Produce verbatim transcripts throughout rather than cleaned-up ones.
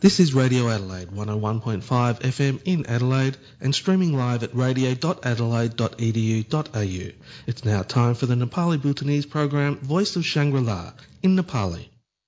This is Radio Adelaide one oh one point five F M in Adelaide and streaming live at radio dot adelaide dot e d u dot a u. It's now time for the Nepali Bhutanese program Voice of Shangri-La in Nepali.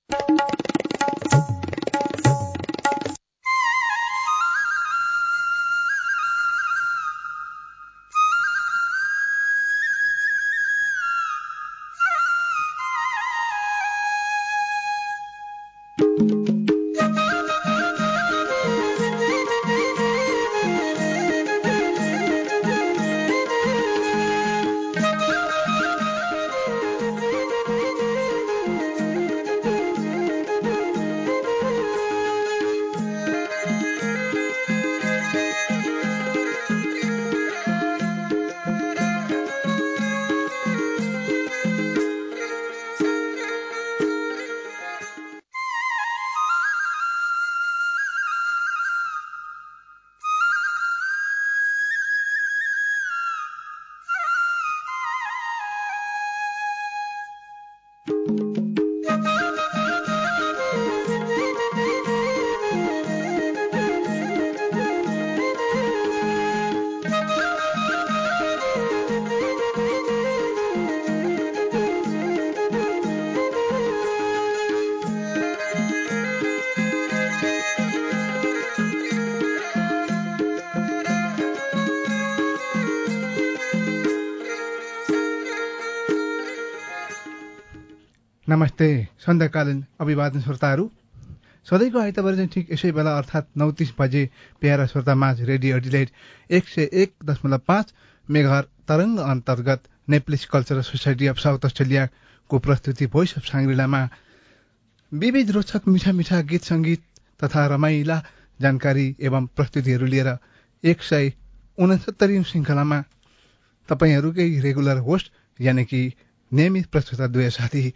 नमस्ते सन्ध्याकालीन अभिवादन श्रोताहरू सधैँको आइतबार चाहिँ ठिक यसै बेला अर्थात् नौ तीस बजे प्यारा श्रोता माझ रेडियो एडिलेड एक सय एक दशमलव पाँच मेगाहर तरङ्ग अन्तर्गत Nepalese cultural society of south अस्ट्रेलियाको प्रस्तुति भोइस अफ साङ्ग्रिलामा विविध रोचक मिठा मिठा गीत सङ्गीत तथा रमाइला जानकारी एवं प्रस्तुतिहरू लिएर एक सय उनसत्तरी श्रृङ्खलामा तपाईँहरूकै रेगुलर होस्ट यानि कि नियमित प्रस्तुता दुवै साथी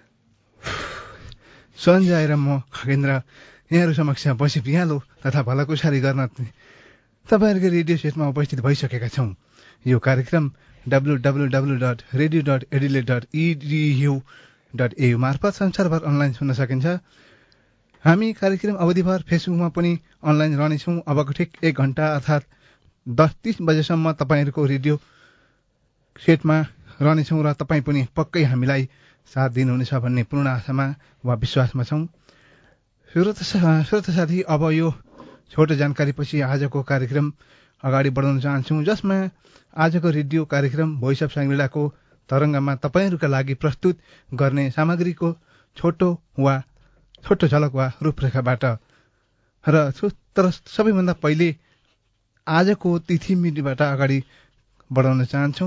सञ्जय र म खगेन्द्र यहाँहरू समक्ष बसी पियालो तथा भलाकुसारी गर्न तपाईँहरूको रेडियो सेटमा उपस्थित भइसकेका छौँ। यो कार्यक्रम W W W dot radio dot Adelaide dot EDU dot AU मार्फत संसारभर अनलाइन सुन्न सकिन्छ। हामी कार्यक्रम अवधिभर फेसबुकमा पनि अनलाइन रहनेछौँ। अबको ठिक एक घण्टा अर्थात् दस तीस बजेसम्म तपाईँहरूको रेडियो सेटमा रहनेछौँ र तपाईँ पनि पक्कै हामीलाई साथ दिनुहुनेछ भन्ने पूर्ण आशामा वा विश्वासमा छौँ। श्रोता साथी, अब यो छोटो जानकारीपछि आजको कार्यक्रम अगाडि बढाउन चाहन्छौँ, जसमा आजको रेडियो कार्यक्रम भोइस अफ साङ्ग्रिलाको तरङ्गमा तपाईँहरूका लागि प्रस्तुत गर्ने सामग्रीको छोटो वा छोटो झलक वा रूपरेखाबाट र तर सबैभन्दा पहिले आजको तिथि मितिबाट अगाडि बढाउन चाहन्छौँ।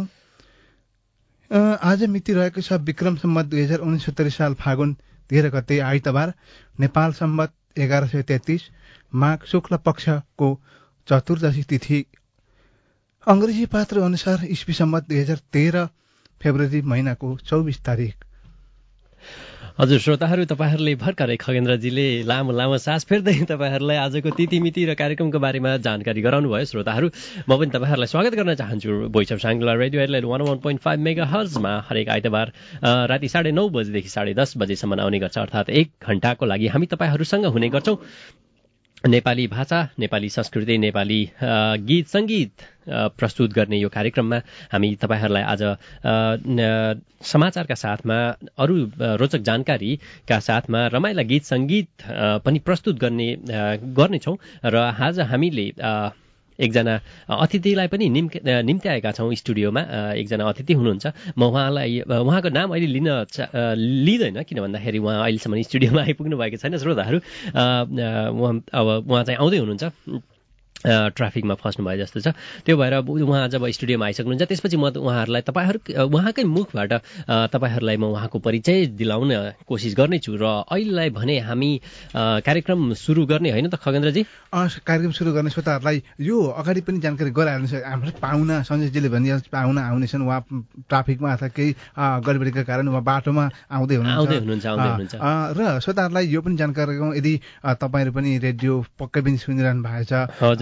आज मिति रहेको छ विक्रम सम्मत दुई हजार उनसत्तरी साल फागुन तेह्र गते आइतबार, नेपाल सम्मत एघार सय तेत्तीस माघ शुक्ल पक्षको चतुर्दशी तिथि, अङ्ग्रेजी पात्र अनुसार इस्वी सम्मत दुई हजार तेह्र फेब्रुअरी महिनाको चौबिस तारिक। हजुर श्रोताहरू, तपाईँहरूले भर्खरै खगेन्द्रजीले लामो लामो सास फेर्दै तपाईँहरूलाई आजको तिथिमिति र कार्यक्रमको बारेमा जानकारी गराउनु भयो। श्रोताहरू, म पनि तपाईँहरूलाई स्वागत गर्न चाहन्छु voice of Shangrila radio Adelaide one one point five mega हर्जमा हरेक आइतबार राति साढे नौ बजेदेखि साढे दस बजेसम्म आउने गर्छ, अर्थात् एक घण्टाको लागि हामी तपाईँहरूसँग हुने गर्छौँ। नेपाली भाषा, नेपाली संस्कृति, नेपाली गीत सङ्गीत प्रस्तुत गर्ने यो कार्यक्रममा हामी तपाईँहरूलाई आज समाचारका साथमा अरू रोचक जानकारीका साथमा रमाइला गीत सङ्गीत पनि प्रस्तुत गर्ने गर्नेछौँ र आज हामीले एकजना अतिथिलाई पनि निम्ति निम्त्याएका छौँ स्टुडियोमा। एकजना अतिथि हुनुहुन्छ, म उहाँलाई उहाँको नाम अहिले लिन लिँदैन किन भन्दाखेरि उहाँ अहिलेसम्म स्टुडियोमा आइपुग्नु भएको छैन। श्रोताहरू, उहाँ अब उहाँ चाहिँ आउँदै हुनुहुन्छ, ट्राफिकमा फस्नु भए जस्तो छ। त्यो भएर उहाँ जब स्टुडियोमा आइसक्नुहुन्छ त्यसपछि म उहाँहरूलाई तपाईँहरू उहाँकै मुखबाट तपाईँहरूलाई म उहाँको परिचय दिलाउन कोसिस गर्नेछु। र अहिलेलाई भने हामी कार्यक्रम सुरु गर्ने होइन त खगेन्द्रजी? कार्यक्रम सुरु गर्ने श्रोताहरूलाई यो अगाडि पनि जानकारी गराइहाल्नु छ। हाम्रो पाहुना सञ्जयजीले भनिहाल्नु पाहुना आउनेछन्, उहाँ ट्राफिकमा अथवा केही गडबडीका कारण उहाँ बाटोमा आउँदै हुनुहुन्छ र श्रोताहरूलाई यो पनि जानकारी गरौँ, यदि तपाईँहरू पनि रेडियो पक्कै पनि सुनिरहनु भएको छ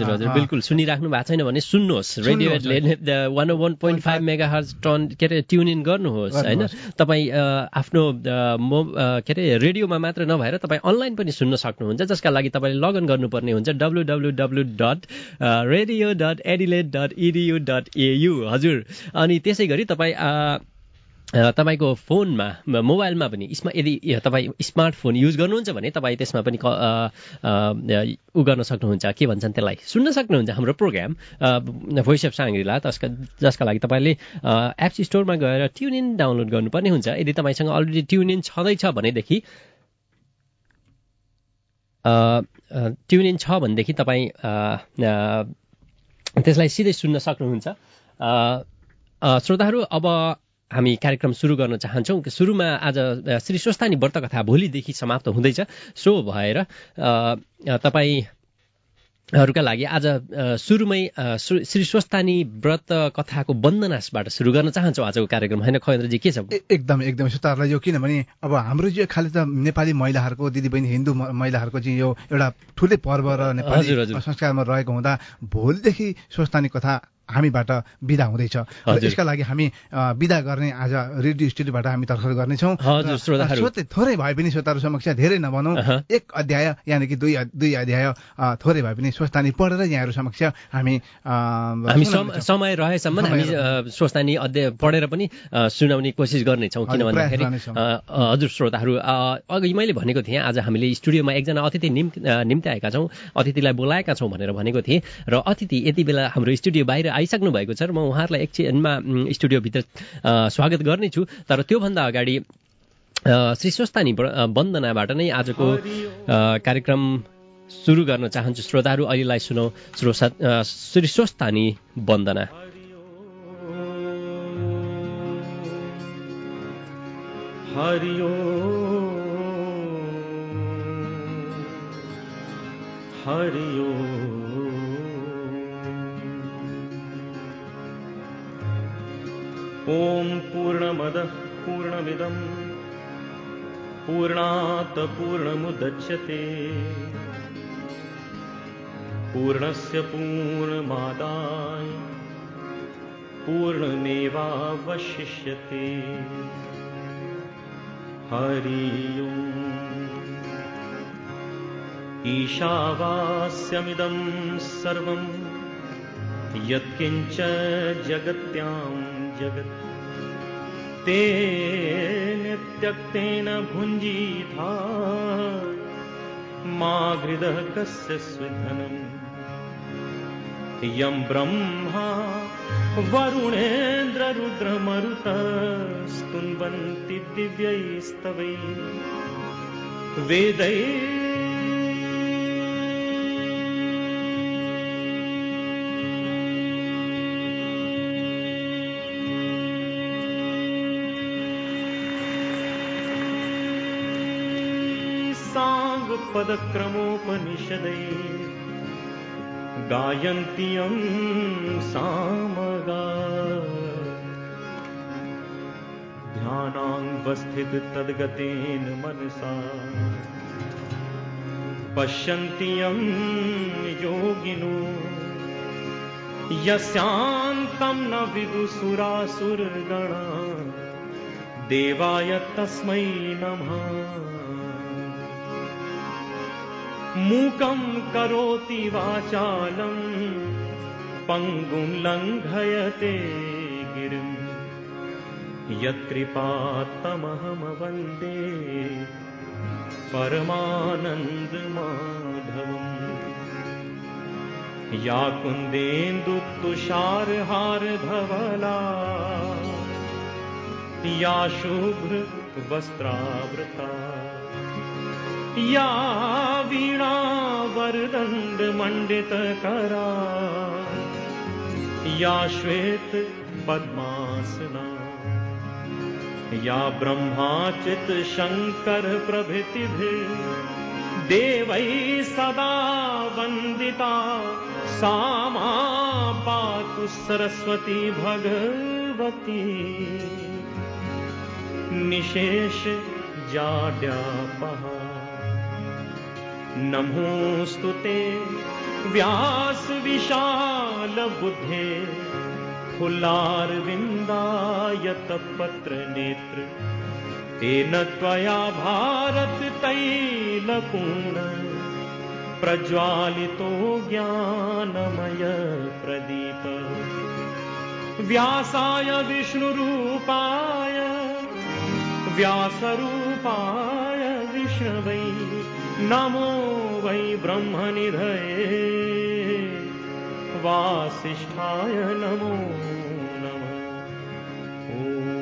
हजुर हजुर बिल्कुल सुनिराख्नु भएको छैन भने सुन्नुहोस् radio one one point five mega hertz टन के अरे ट्युन इन गर्नुहोस् होइन तपाईँ आफ्नो के अरे रेडियोमा मात्र नभएर तपाईँ अनलाइन पनि सुन्न सक्नुहुन्छ जसका लागि तपाईँले लगइन गर्नुपर्ने हुन्छ W W W dot radio dot Adelaide dot EDU dot AU हजुर अनि त्यसै गरी तपाईँ तपाईँको फोनमा मोबाइलमा पनि यसमा यदि तपाईँ स्मार्टफोन युज गर्नुहुन्छ भने तपाईँ त्यसमा पनि उ गर्न सक्नुहुन्छ के भन्छन् त्यसलाई सुन्न सक्नुहुन्छ हाम्रो प्रोग्राम भोइस अफ साङ्ग्रिला त्यसका जसका लागि तपाईँले एप्स स्टोरमा गएर ट्युन इन डाउनलोड गर्नुपर्ने हुन्छ यदि तपाईँसँग अलरेडी ट्युन इन छँदैछ भनेदेखि ट्युन इन छ भनेदेखि तपाईँ त्यसलाई सिधै सुन्न सक्नुहुन्छ श्रोताहरू अब हामी कार्यक्रम सुरु गर्न चाहन्छौँ सुरुमा आज श्री स्वस्थानी व्रत कथा भोलिदेखि समाप्त हुँदैछ सो भएर तपाईँहरूका लागि आज सुरुमै श्री स्वस्थानी व्रत कथाको वन्दनाबाट सुरु गर्न चाहन्छौँ आजको कार्यक्रम होइन खगेन्द्रजी के छ एकदम एकदम श्रोताहरूलाई यो किनभने अब हाम्रो यो खालि त नेपाली महिलाहरूको दिदीबहिनी हिन्दू महिलाहरूको चाहिँ यो एउटा ठुलै पर्व र नेपाली संस्कारमा रहेको हुँदा भोलिदेखि स्वस्थानी कथा हामीबाट बिदा हुँदैछ यसका लागि हामी बिदा गर्ने आज रेडियो स्टुडियोबाट हामी तर्खर गर्नेछौँ थोरै भए पनि श्रोताहरू समक्ष धेरै नभनौँ एक अध्याय यानि कि दुई दुई अध्याय थोरै भए पनि स्वस्थानी पढेर यहाँहरू समक्ष हामी हामी समय रहेसम्म हामी स्वस्थानी अध्याय पढेर पनि सुनाउने कोसिस गर्नेछौँ किन भन्दाखेरि हजुर श्रोताहरू अघि मैले भनेको थिएँ आज हामीले स्टुडियोमा एकजना अतिथि निम्ति आएका छौँ अतिथिलाई बोलाएका छौँ भनेर भनेको थिएँ र अतिथि यति बेला हाम्रो स्टुडियो बाहिर आइसक्नु भएको छ र म उहाँहरूलाई एकछिनमा स्टुडियोभित्र स्वागत गर्नेछु तर त्योभन्दा अगाडि श्री स्वस्थानी वन्दनाबाट नै आजको कार्यक्रम सुरु गर्न चाहन्छु श्रोताहरू अहिलेलाई सुनौ श्री स्वस्थानी वन्दना हरिओ हरिओ ॐ पूर्णमदः पूर्णमिदं पूर्णात् पूर्णमुदच्यते पूर्णस्य पूर्णमादाय पूर्णमेवावशिष्यते हरि ओम् ईशावास्यमिदं सर्वं यत्किञ्च जगत्यां जगत् तेन त्यक्तेन भुञ्जीथा मा गृधः कस्य स्विधनम् यं ब्रह्मा वरुणेन्द्ररुद्रमरुतस्तुन्वन्ति दिव्यैस्तवैः वेदैः पदक्रमोपनिषदै गायन्त्यं सामगा ध्यानावस्थित तद्गतेन मनसा पश्यन्त्यं योगिनो यस्यान्तं न विदुसुरासुरगणा देवाय तस्मै नमः मूकं करोति वाचालं पङ्गुं लङ्घयते गिरिं यत्कृपात्तमहं वन्दे परमानन्दमाधवम् या कुन्देन्दुतुषारहारधवला या शुभ्रवस्त्रावृता या वीणा वरदण्ड मण्डितकरा या श्वेत पद्मासना या ब्रह्माच्युत शङ्कर प्रभृतिभिः देवैः सदा वन्दिता सा मा पातु सरस्वती भगवती निशेष जाड्यापहा नमोऽस्तु ते व्यास विशाल बुद्धे फुल्लारविन्दायत पत्र नेत्र तेन त्वया भारत तैलपूर्ण प्रज्वालितो ज्ञानमय प्रदीप व्यासाय विष्णुरूपाय व्यासरूपाय विष्णवे नमो वै ब्रह्मनिधये वासिष्ठाय नमो नमः। ॐ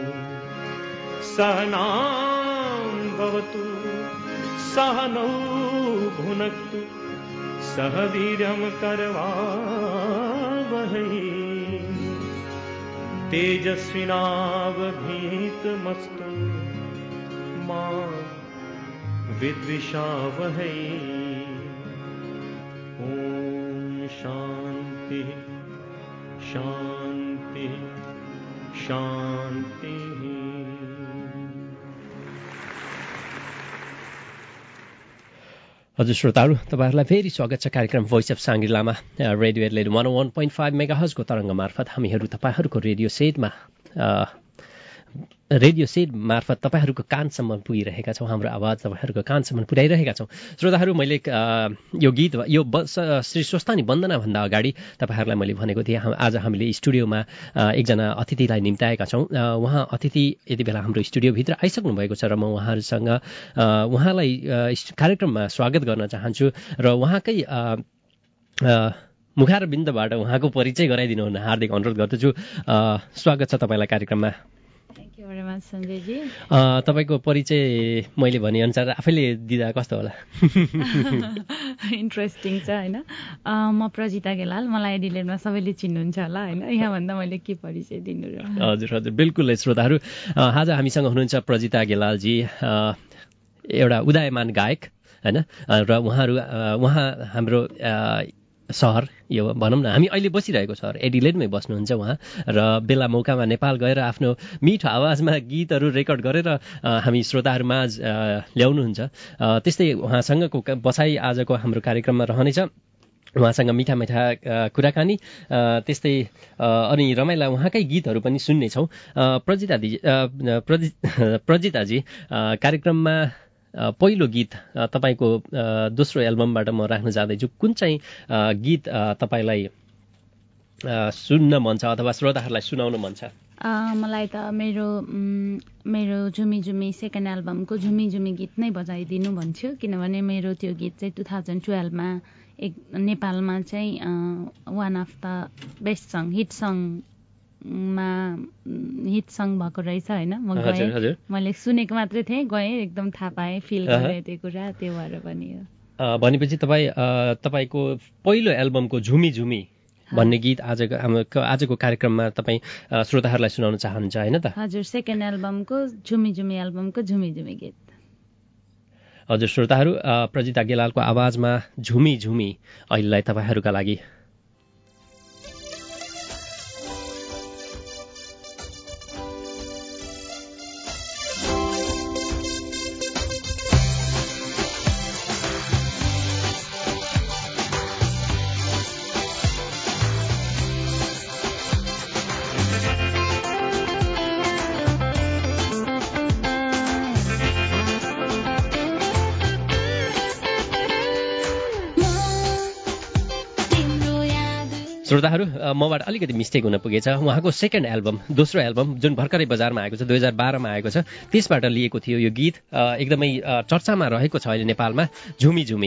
सहनां भवतु सहनौ भुनक्तु सह वीर्यं करवावहै तेजस्विनावधीतमस्तु मा विद्विषावहै। ॐ शान्ति शान्ति शान्तिः। हजुर श्रोताहरू, तपाईँहरूलाई फेरि स्वागत छ कार्यक्रम भोइस अफ साङ्ग्रिलामा। Radio Adelaide one one point five mega हजको तरङ्ग मार्फत हामीहरू तपाईँहरूको रेडियो सेटमा रेडियो सेट मार्फत तपाईँहरूको कानसम्म पुगिरहेका छौँ। हाम्रो आवाज तपाईँहरूको कानसम्म पुर्याइरहेका छौँ। श्रोताहरू, मैले यो गीत यो श्री स्वस्तानी वन्दनाभन्दा अगाडि तपाईँहरूलाई मैले भनेको थिएँ, आज हामीले स्टुडियोमा एकजना अतिथिलाई निम्ताएका छौँ। उहाँ अतिथि यति बेला हाम्रो स्टुडियोभित्र आइसक्नु भएको छ र म उहाँहरूसँग उहाँलाई कार्यक्रममा स्वागत गर्न चाहन्छु र उहाँकै मुखार बिन्दबाट उहाँको परिचय गराइदिनु हुन हार्दिक अनुरोध गर्दछु। स्वागत छ तपाईँलाई कार्यक्रममा। तपाईँको परिचय मैले भनेअनुसार आफैले दिँदा कस्तो होला? इन्ट्रेस्टिङ छ होइन। म प्रजिता गेलाल, मलाई एडिलेडमा सबैले चिन्नुहुन्छ होला होइन। यहाँभन्दा मैले के परिचय दिनु र? हजुर हजुर बिल्कुल। श्रोताहरू, आज हामीसँग हुनुहुन्छ प्रजिता गेलालजी, एउटा उदयमान गायक होइन। र उहाँहरू उहाँ हाम्रो सहर यो भनौँ न, हामी अहिले बसिरहेको सहर एडिलेडमै बस्नुहुन्छ उहाँ, र बेला मौकामा नेपाल गएर आफ्नो मिठो आवाजमा गीतहरू रेकर्ड गरेर हामी श्रोताहरूमाझ ल्याउनुहुन्छ। त्यस्तै उहाँसँगको बसाइ आजको हाम्रो कार्यक्रममा रहनेछ। उहाँसँग मिठा मिठा कुराकानी, त्यस्तै अनि रमाइला उहाँकै गीतहरू पनि सुन्नेछौँ। प्रजिताजी प्रजि प्रजिताजी कार्यक्रममा पहिलो गीत तपाईँको दोस्रो एल्बमबाट म राख्न जाँदैछु। कुन चाहिँ गीत तपाईँलाई सुन्न मन छ अथवा श्रोताहरूलाई सुनाउन मन छ? मलाई त मेरो मेरो झुमी झुमी सेकेन्ड एल्बमको झुमी झुमी गीत नै बजाइदिनु भन्छु, किनभने मेरो त्यो गीत चाहिँ टु थाउजन्ड टुवेल्भमा एक नेपालमा चाहिँ one of the best song hit song मा हिट सङ भएको रहेछ होइन। म गएँ, मैले सुनेको मात्रै थिएँ, गएँ, एकदम थाहा पाएँ, फिल गरेँ त्यो कुरा, त्यो भएर पनि हो। भनेपछि तपाईँ तपाईँको पहिलो एल्बमको झुमी झुमी भन्ने गीत आजको आजको कार्यक्रममा तपाईँ श्रोताहरूलाई सुनाउन चाहनुहुन्छ होइन त? हजुर, सेकेन्ड एल्बमको झुमी झुमी एल्बमको झुमी झुमी गीत। हजुर श्रोताहरू, प्रजिता गेलालको आवाजमा झुमी झुमी अहिलेलाई तपाईँहरूका लागि। श्रोताहरू, मबाट अलिकति मिस्टेक हुन पुगेछ। उहाँको सेकेन्ड एल्बम, दोस्रो एल्बम जुन भर्खरै बजारमा आएको छ, दुई हजार बाह्रमा आएको छ, त्यसबाट लिएको थियो यो गीत। एकदमै चर्चामा रहेको छ अहिले नेपालमा, झुमी झुमी।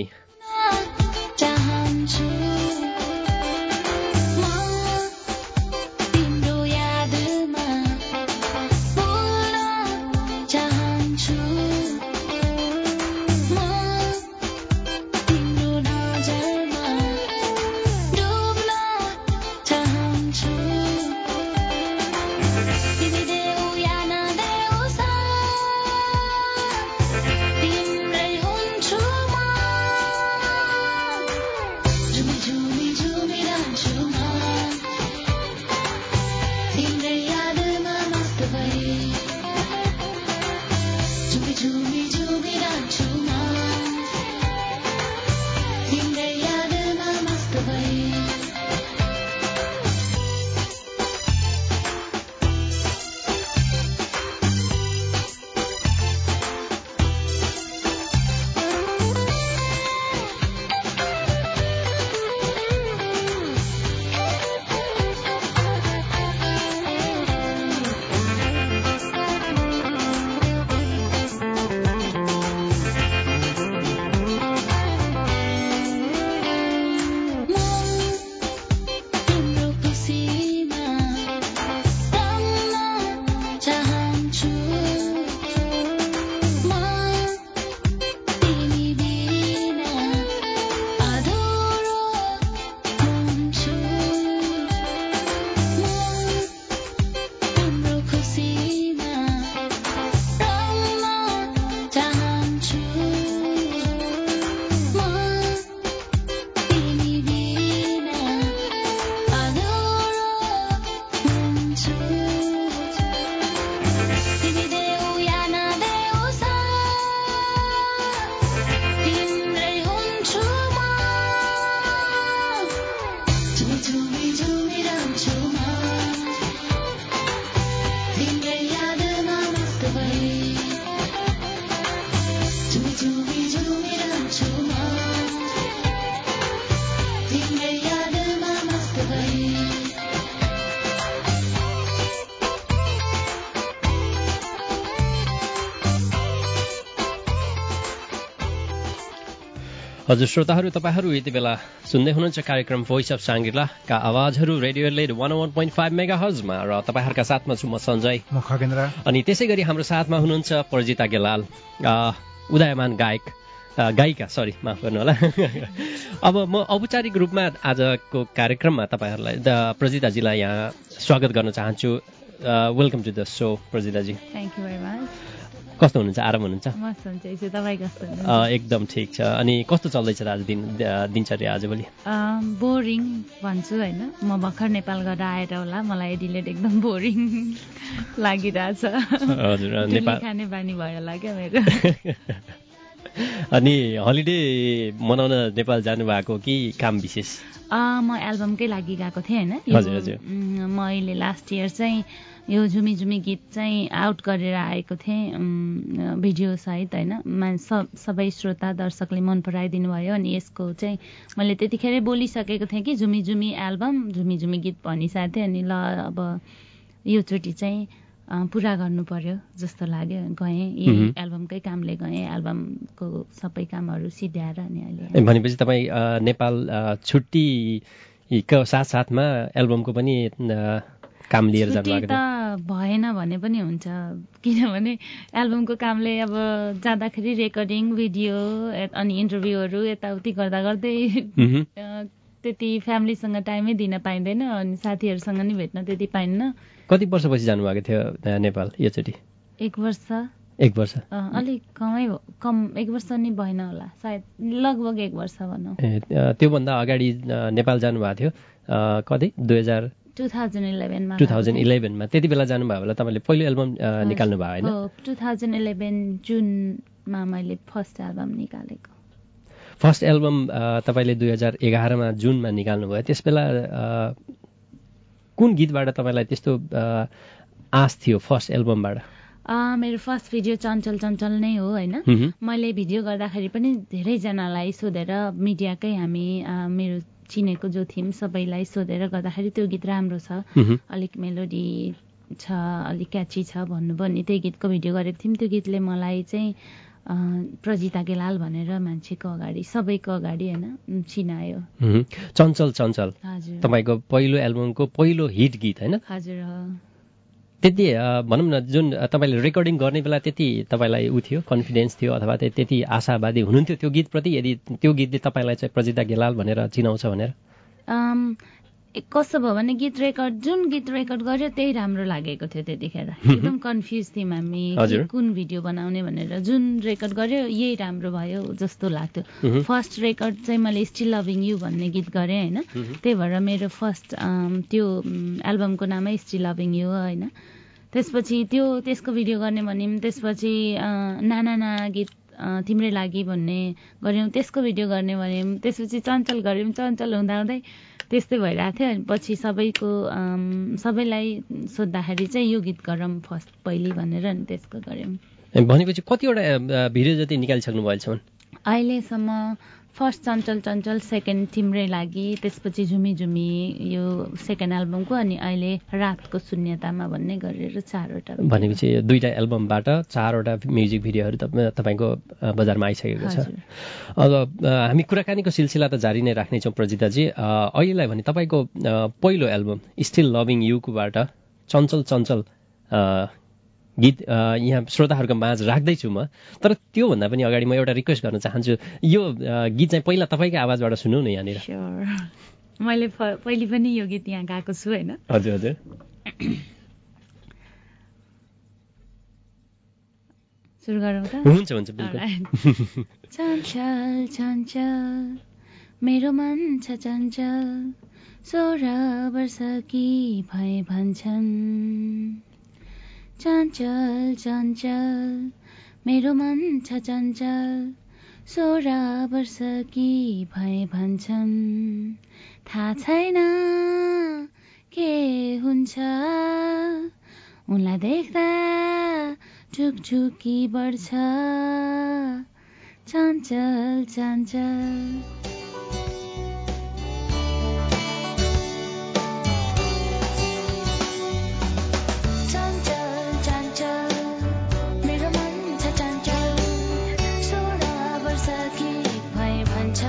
हजुर श्रोताहरू, तपाईँहरू यति बेला सुन्दै हुनुहुन्छ कार्यक्रम भोइस अफ साङ्ग्रिलाका आवाजहरू radio Adelaide one one point five mega हर्जमा र तपाईँहरूका साथमा छु म सञ्जय, म खगेन्द्र। अनि त्यसै गरी हाम्रो साथमा हुनुहुन्छ प्रजिता गेलाल, उदयमान गायक गायिका सरी माफ गर्नु होला। अब म औपचारिक रूपमा आजको कार्यक्रममा तपाईँहरूलाई प्रजिताजीलाई यहाँ स्वागत गर्न चाहन्छु। Welcome to the show Prajitaji. Thank you very much. कस्तो हुनुहुन्छ? आराम हुनुहुन्छ? म सन्चै छु, तपाईँ कस्तो हुनुहुन्छ? एकदम ठिक छ। अनि कस्तो चल्दैछ आज दिन दिनचर्या आजभोलि? बोरिङ भन्छु होइन, म भर्खर नेपाल गएर आएर होला, मलाई एडिलेट एकदम बोरिङ लागिरहेछ। हजुर, नेपाल खाने बानी भयो होला क्या मेरो। अनि हलिडे मनाउन नेपाल जानुभएको कि काम विशेष? म एल्बमकै लागि गएको थिएँ होइन। हजुर हजुर। म अहिले लास्ट इयर चाहिँ यो झुमी झुमी गीत चाहिँ आउट गरेर आएको थिएँ भिडियो सहित होइन। सब सबै श्रोता दर्शकले मन पराइदिनु भयो। अनि यसको चाहिँ मैले त्यतिखेरै बोलिसकेको थिएँ कि झुमी झुमी एल्बम झुमी झुमी गीत भनिसकेको थिएँ। अनि ल अब योचोटि चाहिँ पुरा गर्नु पर्यो जस्तो लाग्यो, गएँ यही एल्बमकै कामले गएँ, एल्बमको सबै कामहरू सिध्याएर। अनि अहिले भनेपछि तपाईँ नेपाल छुट्टीको साथसाथमा एल्बमको पनि काम लिएर जानुभएको थियो? भएन भने पनि हुन्छ, किनभने एल्बमको कामले अब जाँदाखेरि रेकर्डिङ भिडियो अनि इन्टरभ्यूहरू यताउति गर्दा गर्दै त्यति फ्यामिलीसँग टाइमै दिन पाइँदैन, अनि साथीहरूसँग नि भेट्न त्यति पाइन्न। कति वर्षपछि जानुभएको थियो नेपाल योचोटि? एक वर्ष। एक वर्ष अलिक कमै कम, एक वर्ष नि भएन होला सायद, लगभग एक वर्ष भनौँ। त्योभन्दा अगाडि नेपाल जानुभएको थियो कति? दुई हजार टु थाउजन्ड इलेभेनमा टु थाउजन्ड इलेभेनमा त्यति बेला जानुभयो होला तपाईँले पहिलो एल्बम निकाल्नु भयो होइन? टु थाउजन्ड इलेभेन जुनमा मैले फर्स्ट एल्बम निकालेको। फर्स्ट एल्बम तपाईँले दुई हजार एघारमा जुनमा निकाल्नुभयो। त्यस बेला कुन गीतबाट तपाईँलाई त्यस्तो आश थियो फर्स्ट एल्बमबाट? मेरो फर्स्ट भिडियो चञ्चल चञ्चल नै हो होइन। मैले भिडियो गर्दाखेरि पनि धेरैजनालाई सोधेर, मिडियाकै हामी मेरो चिनेको जो थियौँ सबैलाई सोधेर गर्दाखेरि त्यो गीत राम्रो छ, अलिक मेलोडी छ, अलिक क्याची छ भन्नुभयो नि। त्यही गीतको भिडियो गरेको थियौँ। त्यो गीतले मलाई चाहिँ प्रजिता गेलाल भनेर मान्छेको अगाडि, सबैको अगाडि होइन चिनायो। चञ्चल चञ्चल हजुर, तपाईँको पहिलो एल्बमको पहिलो हिट गीत होइन? हजुर। त्यति भनौँ न, जुन तपाईँले रेकर्डिङ गर्ने बेला त्यति तपाईँलाई उ थियो, कन्फिडेन्स थियो अथवा त्यति आशावादी हुनुहुन्थ्यो त्यो गीतप्रति, यदि त्यो गीतले तपाईँलाई चाहिँ प्रजिता गेलाल भनेर चिनाउँछ भनेर? कस्तो भयो भने गीत रेकर्ड जुन गीत रेकर्ड गर्यो त्यही राम्रो लागेको थियो त्यतिखेर। एकदम कन्फ्युज थियौँ हामी कुन भिडियो बनाउने भनेर। जुन रेकर्ड गर्यो यही राम्रो भयो जस्तो लाग्थ्यो। फर्स्ट रेकर्ड चाहिँ मैले स्टिल लभिङ यु भन्ने गीत गरेँ होइन। त्यही भएर मेरो फर्स्ट त्यो एल्बमको नामै स्टिल लभिङ यु हो होइन। त्यसपछि त्यो त्यसको भिडियो गर्ने भन्यौँ, त्यसपछि नाना ना गीत तिम्रै लागि भन्ने गऱ्यौँ, त्यसको भिडियो गर्ने भन्यौँ, त्यसपछि चञ्चल गऱ्यौँ। चञ्चल हुँदा हुँदै त्यस्तै भइरहेको थियो। पछि सबैको सबैलाई सोद्धाखेरि चाहिँ यो गीत गरौँ फर्स्ट पहिली भनेर अनि त्यसको गऱ्यौँ। भनेपछि कतिवटा भिडियो जति निकालिसक्नु भएछ? अहिलेसम्म फर्स्ट चञ्चल चञ्चल, सेकेन्ड तिम्रै लागि, त्यसपछि झुमी झुमी यो सेकेन्ड एल्बमको, अनि अहिले रातको शून्यतामा भन्ने गरेर चारवटा। भनेपछि दुईवटा एल्बमबाट चारवटा म्युजिक भिडियोहरू तपाईँको बजारमा आइसकेको छ। अब हामी कुराकानीको सिलसिला त जारी नै राख्नेछौँ प्रजिताजी। अहिलेलाई भने तपाईँको पहिलो एल्बम स्टिल लभिङ युकोबाट चञ्चल चञ्चल गीत यहाँ श्रोताहरूको माझ राख्दैछु म। तर त्योभन्दा पनि अगाडि म एउटा रिक्वेस्ट गर्न चाहन्छु, यो गीत चाहिँ पहिला तपाईँकै आवाजबाट सुनौ न यहाँनिर। मैले पहिले पनि यो गीत यहाँ गाएको छु होइन। हजुर हजुर। सुरु गरौँ त? हुन्छ हुन्छ बिल्कुल। चञ्चल चञ्चल मेरो मन छ चञ्चल, सोह्र वर्ष कि भए भन्छन्। चञ्चल चञ्चल मेरो मन छ चञ्चल, सोह्र वर्ष कि भए भन्छन्। थाहा छैन के हुन्छ उनलाई देख्दा ढुकढुकी बढ्छ। चञ्चल चञ्चल भन्छ।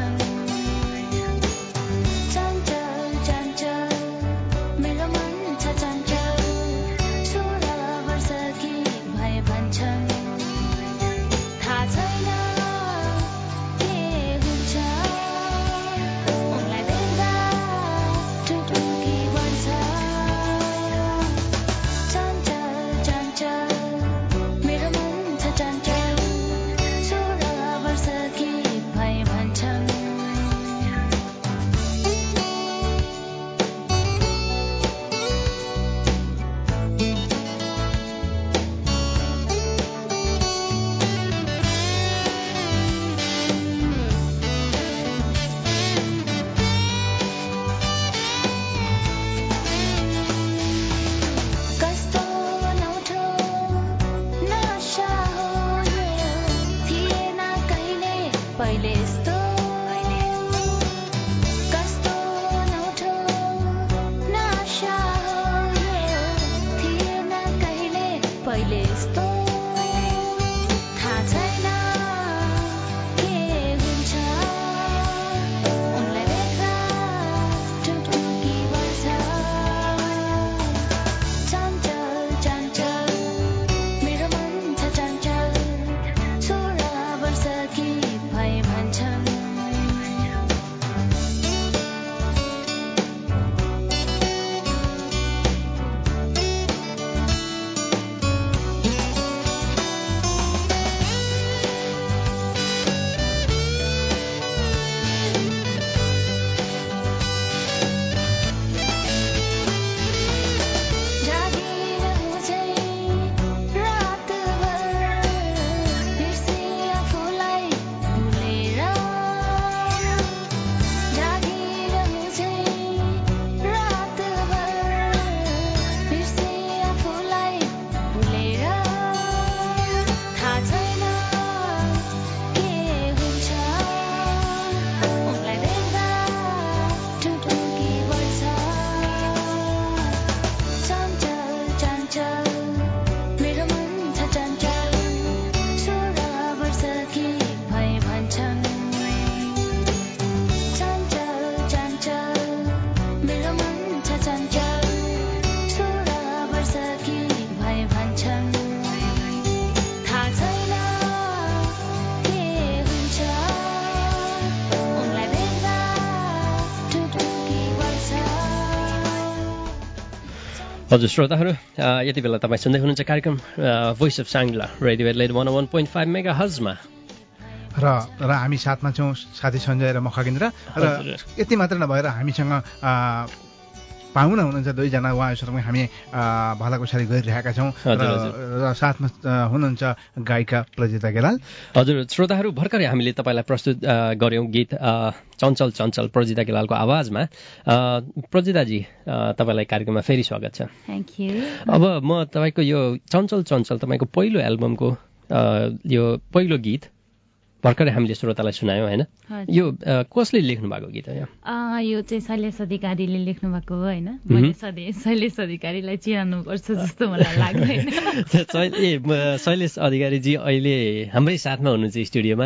हजुर श्रोताहरू, यति बेला तपाईँ सुन्दै हुनुहुन्छ कार्यक्रम voice of Shangrila radio Adelaide one one point five mega हर्जमा र र हामी साथमा छौँ साथी सञ्जय र म खगेन्द्र र यति मात्र नभएर हामीसँग पाहुना हुनुहुन्छ दुईजना, उहाँहरूसँग हामी भलाकुसारी गरिरहेका छौँ र साथमा हुनुहुन्छ गायिका प्रजिता गेलाल। हजुर श्रोताहरू, भर्खरै हामीले तपाईँलाई प्रस्तुत गऱ्यौँ गीत चञ्चल चञ्चल प्रजिता गेलालको आवाजमा। प्रजिताजी, तपाईँलाई कार्यक्रममा फेरि स्वागत छ। Thank you. अब म तपाईँको यो चञ्चल चञ्चल तपाईँको पहिलो एल्बमको यो पहिलो गीत भर्खरै हामीले श्रोतालाई सुनायौँ होइन, यो कसले लेख्नु भएको गीत हो? यो चाहिँ शैलेश अधिकारीले लेख्नु भएको हो होइन। मैले सधैँ शैलेश अधिकारीलाई चिनाउनु पर्छ जस्तो मलाई लाग्दैन। ए शैलेश अधिकारीजी अहिले हाम्रै साथमा हुनुहुन्छ स्टुडियोमा।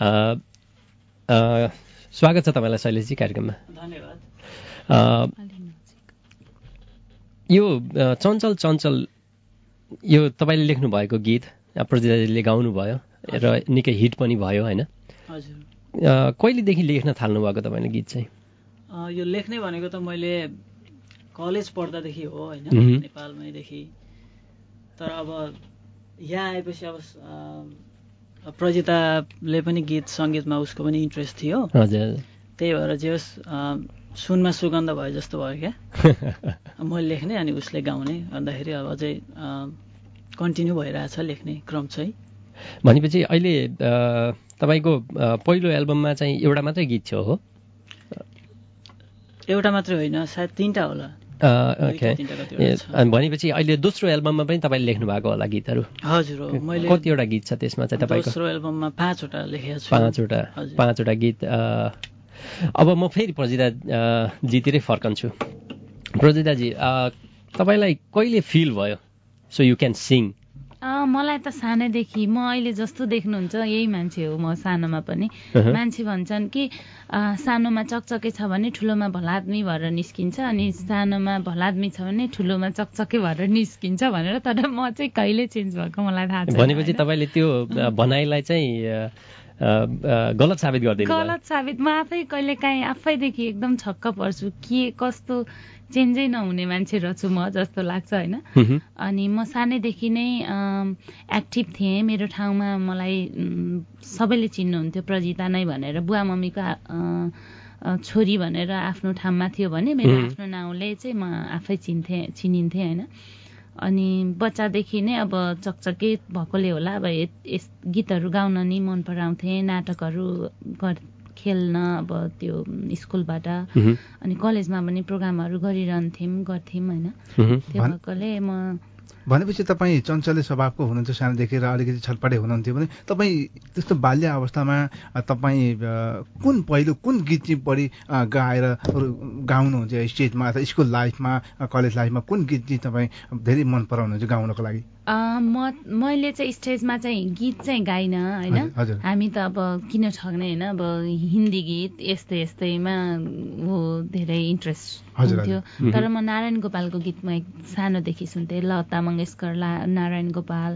स्वागत छ तपाईँलाई शैलेशजी कार्यक्रममा। धन्यवाद। यो चञ्चल चञ्चल यो तपाईँले लेख्नु भएको गीत प्रजिताजीले गाउनु भयो र निकै हिट पनि भयो होइन। हजुर। कहिलेदेखि लेख्न थाल्नु भएको तपाईँले गीत चाहिँ? यो लेख्ने भनेको त मैले कलेज पढ्दादेखि हो होइन, नेपालमैदेखि। तर अब यहाँ आएपछि अब प्रजिताले पनि गीत सङ्गीतमा उसको पनि इन्ट्रेस्ट थियो। हजुर। त्यही भएर जे होस् सुनमा सुगन्ध भयो जस्तो भयो क्या। मैले लेख्ने अनि उसले गाउने भन्दाखेरि अब अझै कन्टिन्यू भइरहेछ लेख्ने क्रम चाहिँ। भनेपछि अहिले तपाईँको पहिलो एल्बममा चाहिँ एउटा मात्रै गीत थियो हो? एउटा मात्रै होइन, सायद तिनवटा होला। भनेपछि अहिले दोस्रो एल्बममा पनि तपाईँले लेख्नु भएको होला गीतहरू? हजुर हो। मैले कतिवटा गीत छ त्यसमा चाहिँ तपाईँको? दोस्रो एल्बममा पाँचवटा लेखेको छु। पाँचवटा पाँचवटा गीत। अब म फेरि प्रजिता जीतिरै फर्कन्छु। प्रजिताजी, तपाईँलाई कहिले फिल भयो सो यु क्यान सिङ? मलाई त सानैदेखि, म अहिले जस्तो देख्नुहुन्छ यही मान्छे हो म सानोमा पनि। मान्छे भन्छन् कि सानोमा चकचके छ भने ठुलोमा भलाद्मी भएर निस्किन्छ, अनि सानोमा भलाद्मी छ भने ठुलोमा चकचके भएर निस्किन्छ भनेर। तर म चाहिँ कहिले चेन्ज भएको मलाई थाहा छैन। भनेपछि तपाईँले त्यो भनाइलाई चाहिँ गलत साबित गरिदिनु? गलत साबित म आफै कहिले काहीँ आफैदेखि एकदम छक्क पर्छु के कस्तो चेन्जै नहुने मान्छे रहेछु म जस्तो लाग्छ होइन। अनि म सानैदेखि नै एक्टिभ थिएँ। मेरो ठाउँमा मलाई सबैले चिन्नुहुन्थ्यो प्रजिता नै भनेर। बुवा मम्मीको छोरी भनेर आफ्नो ठाउँमा थियो भने मेरो आफ्नो नाउँले चाहिँ म आफै चिन्थेँ चिनिन्थेँ होइन। अनि बच्चादेखि नै अब चकचके भएकोले होला अब यस गीतहरू गाउन नि मन पराउँथेँ, नाटकहरू गर खेल्न अब त्यो स्कुलबाट। अनि कलेजमा पनि प्रोग्रामहरू गरिरहन्थ्यौँ गर्थ्यौँ होइन। त्यो भएकोले म भनेपछि तपाईँ चञ्चले स्वभावको हुनुहुन्छ सानोदेखि र अलिकति छटपटे हुनुहुन्थ्यो भने तपाईँ त्यस्तो बाल्य अवस्थामा तपाईँ कुन पहिलो कुन गीत चाहिँ बढी गाएर गाउनुहुन्छ स्टेजमा अथवा स्कुल लाइफमा कलेज लाइफमा कुन गीत चाहिँ तपाईँ धेरै मन पराउनुहुन्छ गाउनको लागि? म मैले चाहिँ स्टेजमा चाहिँ गीत चाहिँ गाइनँ होइन। हामी त अब किन ठग्ने होइन, अब हिन्दी गीत यस्तै यस्तैमा हो धेरै इन्ट्रेस्ट हुन्थ्यो। तर म नारायण गोपालको गीत म सानोदेखि सुन्थेँ। लता मङ्गेशकर, नारायण गोपाल,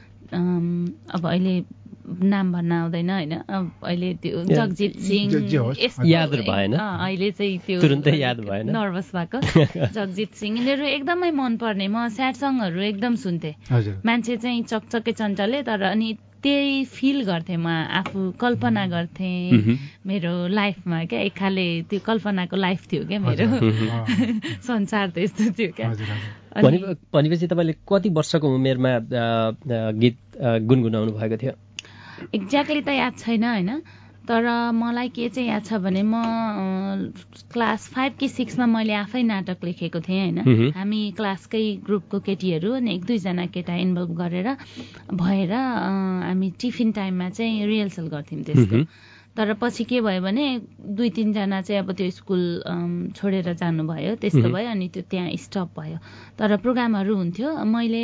अब अहिले नाम भन्न आउँदैन होइन, अहिले त्यो जगजित सिंह याद भएन अहिले चाहिँ त्यो तुरुन्तै याद भएन, नर्भस भएको। जगजित सिंह यिनीहरू एकदमै मनपर्ने। म स्याड सङहरू एकदम सुन्थेँ। मान्छे चाहिँ चकचके चञ्चले तर अनि त्यही फिल गर्थेँ म आफू, कल्पना गर्थेँ मेरो लाइफमा क्या। एक खाले त्यो कल्पनाको लाइफ थियो क्या मेरो, संसार त्यस्तो थियो क्या। भनेपछि तपाईँले कति वर्षको उमेरमा गीत गुनगुनाउनु भएको थियो? एक्ज्याक्टली त याद छैन होइन। तर मलाई के चाहिँ याद छ भने म क्लास फाइभ कि सिक्समा मैले आफै नाटक लेखेको थिएँ होइन। हामी क्लासकै ग्रुपको केटीहरू अनि एक दुईजना केटा इन्भल्भ गरेर भएर हामी टिफिन टाइममा चाहिँ रिहर्सल गर्थ्यौँ त्यसको। तर पछि के भयो भने दुई तिनजना चाहिँ अब त्यो स्कुल छोडेर जानुभयो, त्यस्तो भयो अनि त्यो त्यहाँ स्टप भयो। तर प्रोग्रामहरू हुन्थ्यो। मैले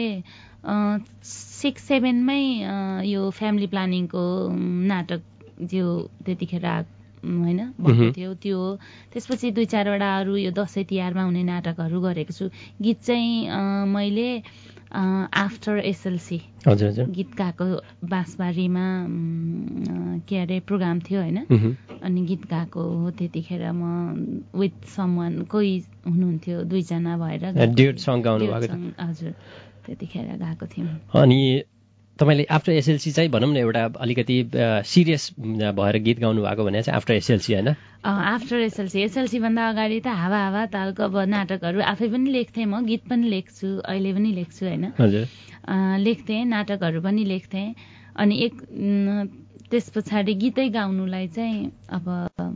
सिक्स सेभेनमै यो फ्यामिली प्लानिङको नाटक जो त्यतिखेर होइन भएको थियो त्यो। त्यसपछि दुई चारवटा अरू यो दसैँ तिहारमा हुने नाटकहरू गरेको छु। गीत चाहिँ मैले आफ्टर एसएलसी हजुर हजुर गीत गाएको बाँसबारीमा के अरे प्रोग्राम थियो होइन अनि गीत गाएको हो त्यतिखेर म विथ समवान कोही हुनुहुन्थ्यो दुईजना भएर ड्युट सङ गाउनु भएको हजुर त्यतिखेर गाएको थियौँ। अनि तपाईँले आफ्टर एसएलसी चाहिँ भनौँ न एउटा अलिकति सिरियस भएर गीत गाउनु भएको भने चाहिँ आफ्टर एसएलसी होइन? आफ्टर एसएलसी एसएलसी भन्दा अगाडि त हावा हावा तालको अब नाटकहरू आफै पनि लेख्थेँ म, गीत पनि लेख्छु, अहिले पनि लेख्छु होइन। हजुर लेख्थेँ, नाटकहरू पनि लेख्थेँ। अनि एक त्यस पछाडि गीतै गाउनुलाई चाहिँ अब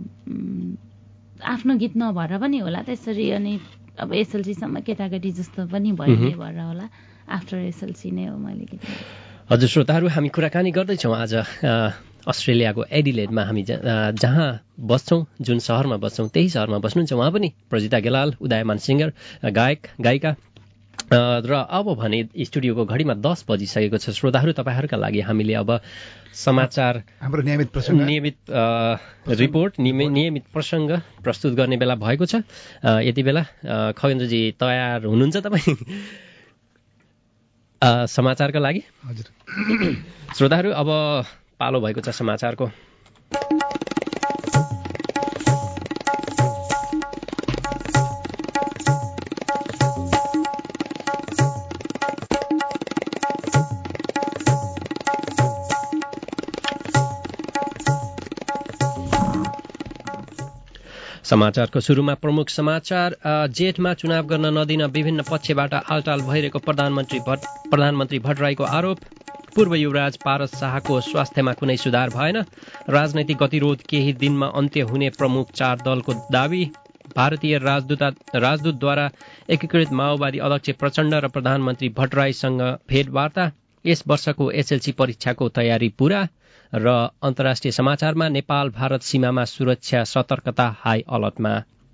आफ्नो गीत नभएर पनि होला त्यसरी अनि अब एसएलसीसम्म केटाकेटी जस्तो पनि भइदिए भएर होला आफ्टर एसएलसी नै हो मैले गीत। हजुर श्रोताहरू, हामी कुराकानी गर्दैछौँ आज अस्ट्रेलियाको एडिलेडमा हामी जहाँ बस्छौँ, जुन सहरमा बस्छौँ त्यही सहरमा बस्नुहुन्छ उहाँ पनि प्रजिता गेलाल, उदयमान सिङ्गर, गायक गायिका। र अब भने स्टुडियोको घडीमा दस बजिसकेको छ। श्रोताहरू, तपाईँहरूका लागि हामीले अब समाचार हाम्रो नियमित प्रसङ्ग नियमित रिपोर्ट नियमित प्रसङ्ग प्रस्तुत गर्ने बेला भएको छ। यति बेला खगेन्द्रजी तयार हुनुहुन्छ तपाईँ समाचारका लागि? हजुर श्रोताहरू, अब पालो भएको छ समाचारको। समाचारको सुरुमा प्रमुख समाचार। जेठमा चुनाव गर्न नदिन विभिन्न पक्षबाट आलटाल भइरहेको प्रधानमन्त्री भट्ट प्रधानमन्त्री भट्टराईको आरोप। पूर्व युवराज पारस शाहको स्वास्थ्यमा कुनै सुधार भएन। राजनैतिक गतिरोध केही दिनमा अन्त्य हुने प्रमुख चार दलको दावी। भारतीय राजदूता राजदूतद्वारा एकीकृत माओवादी अध्यक्ष प्रचण्ड र प्रधानमन्त्री भट्टराईसँग भेटवार्ता। यस वर्षको एसएलसी परीक्षाको तयारी पूरा। र अन्तर्राष्ट्रिय समाचारमा नेपाल भारत सीमामा सुरक्षा सतर्कता हाई अलर्टमा।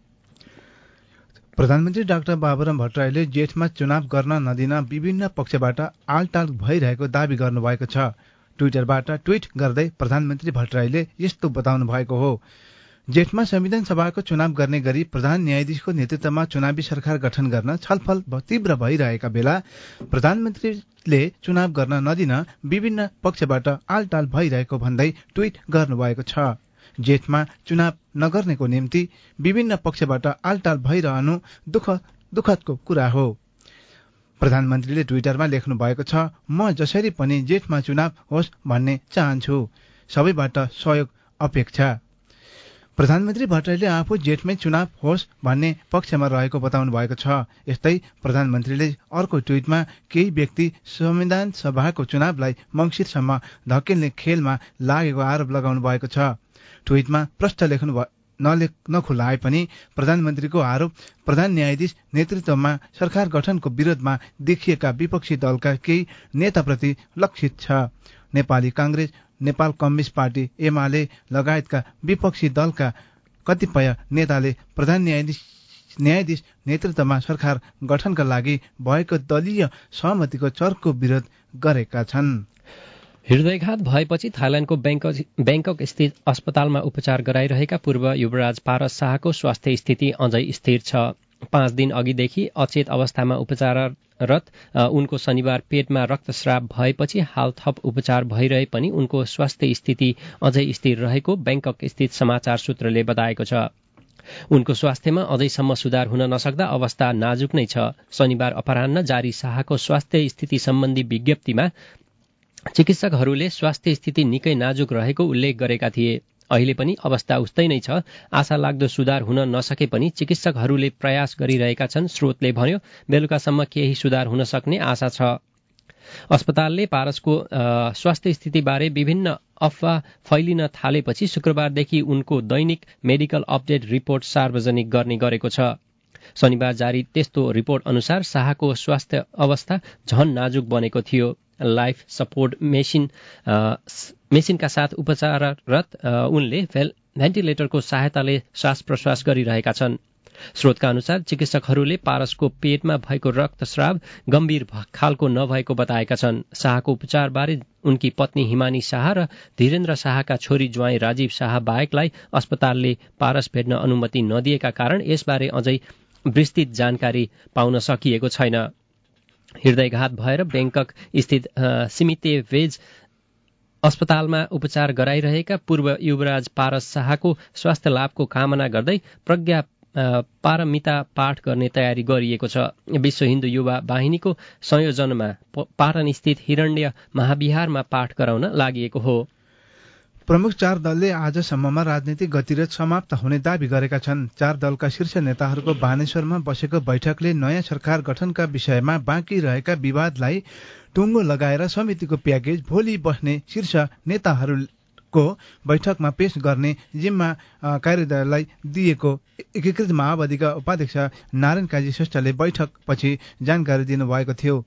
प्रधानमन्त्री डाक्टर बाबुराम भट्टराईले जेठमा चुनाव गर्न नदिन विभिन्न पक्षबाट आलटाल भइरहेको दावी गर्नुभएको छ। ट्विटरबाट ट्वीट गर्दै प्रधानमन्त्री भट्टराईले यस्तो बताउनु भएको हो। जेठमा संविधान सभाको चुनाव गर्ने गरी प्रधान न्यायाधीशको नेतृत्वमा चुनावी सरकार गठन गर्न छलफल तीव्र भइरहेका बेला प्रधानमन्त्रीले चुनाव गर्न नदिन विभिन्न पक्षबाट आलटाल भइरहेको भन्दै ट्वीट गर्नुभएको छ। जेठमा चुनाव नगर्नेको निम्ति विभिन्न पक्षबाट आलटाल भइरहनु दुःख दुःखदको कुरा हो। प्रधानमन्त्रीले ट्विटरमा लेख्नु भएको छ, म जसरी पनि जेठमा चुनाव होस् भन्ने चाहन्छु, सबैबाट सहयोग अपेक्षा। प्रधानमन्त्री भट्टराईले आफू जेठमै चुनाव होस् भन्ने पक्षमा रहेको बताउनु भएको छ। यस्तै प्रधानमन्त्रीले अर्को ट्वीटमा केही व्यक्ति संविधान सभाको चुनावलाई मङ्सिरसम्म धकेल्ने खेलमा लागेको आरोप लगाउनु भएको छ। ट्वीटमा प्रश्न लेख्नु नखुलाए पनि प्रधानमन्त्रीको आरोप प्रधान न्यायाधीश नेतृत्वमा सरकार गठनको विरोधमा देखिएका विपक्षी दलका केही नेताप्रति लक्षित छ। नेपाली कांग्रेस, नेपाल कम्युनिस्ट पार्टी, एमाले लगायतका विपक्षी दलका कतिपय नेताले प्रधान न्यायाधीश न्यायाधीश नेतृत्वमा सरकार गठनका लागि भएको दलीय सहमतिको चर्को विरोध गरेका छन्। हृदयघात भएपछि थाइल्याण्डको ब्याङ्कक स्थित अस्पतालमा उपचार गराइरहेका पूर्व युवराज पारस शाहको स्वास्थ्य स्थिति अझै स्थिर छ। पाँच दिन अघिदेखि अचेत अवस्थामा उपचाररत उनको शनिबार पेटमा रक्तस्राव भएपछि हाल थप उपचार भइरहे पनि उनको स्वास्थ्य स्थिति अझै स्थिर रहेको ब्याङ्कक स्थित समाचार सूत्रले बताएको छ। उनको स्वास्थ्यमा अझैसम्म सुधार हुन नसक्दा अवस्था नाजुक नै छ। शनिबार अपराह्न जारी शाहको स्वास्थ्य स्थिति सम्बन्धी विज्ञप्तिमा चिकित्सकहरूले स्वास्थ्य स्थिति निकै नाजुक रहेको उल्लेख गरेका थिए। अहिले पनि अवस्था उस्तै नै छ। आशा लाग्दो सुधार हुन नसके पनि चिकित्सकहरूले प्रयास गरिरहेका छन्, स्रोतले भन्यो। बेलुकासम्म केही सुधार हुन सक्ने आशा छ। अस्पतालले पारसको स्वास्थ्य स्थितिबारे विभिन्न अफवाह फैलिन थालेपछि शुक्रबारदेखि उनको दैनिक मेडिकल अपडेट रिपोर्ट सार्वजनिक गर्ने गरेको छ। शनिबार जारी त्यस्तो रिपोर्ट अनुसार शाहको स्वास्थ्य अवस्था झन नाजुक बनेको थियो। लाइफ सपोर्ट मेसिन मेसिनका साथ उपचाररत उनले भेन्टिलेटरको सहायताले श्वास प्रश्वास गरिरहेका छन्। स्रोतका अनुसार चिकित्सकहरूले पारसको पेटमा भएको रक्तस्राव गम्भीर खालको नभएको बताएका छन्। शाहको उपचारबारे उनकी पत्नी हिमानी शाह र धीरेन्द्र शाहका छोरी ज्वाइँ राजीव शाह बाहेकलाई अस्पतालले पारस भेट्न अनुमति नदिएका कारण यसबारे अझै विस्तृत जानकारी पाउन सकिएको छैन। हृदयघात भएर ब्याङ्कक स्थित सिमितेवेज अस्पतालमा उपचार गराइरहेका पूर्व युवराज पारस शाहको स्वास्थ्य लाभको कामना गर्दै प्रज्ञा पारमिता पाठ गर्ने तयारी गरिएको छ। विश्व हिन्दू युवा वाहिनीको संयोजनमा पाटनस्थित हिरण्य महाविहारमा पाठ गराउन लागि हो। प्रमुख चार दलले आजसम्ममा राजनीतिक गतिरोध समाप्त हुने दावी गरेका छन्। चार दलका शीर्ष नेताहरूको बानेश्वरमा बसेको बैठकले नयाँ सरकार गठनका विषयमा बाँकी रहेका विवादलाई टुङ्गो लगाएर समितिको प्याकेज भोलि बस्ने शीर्ष नेताहरूको बैठकमा पेश गर्ने जिम्मा कार्यदललाई दिएको एकीकृत माओवादीका उपाध्यक्ष नारायण काजी श्रेष्ठले बैठकपछि जानकारी दिनुभएको थियो।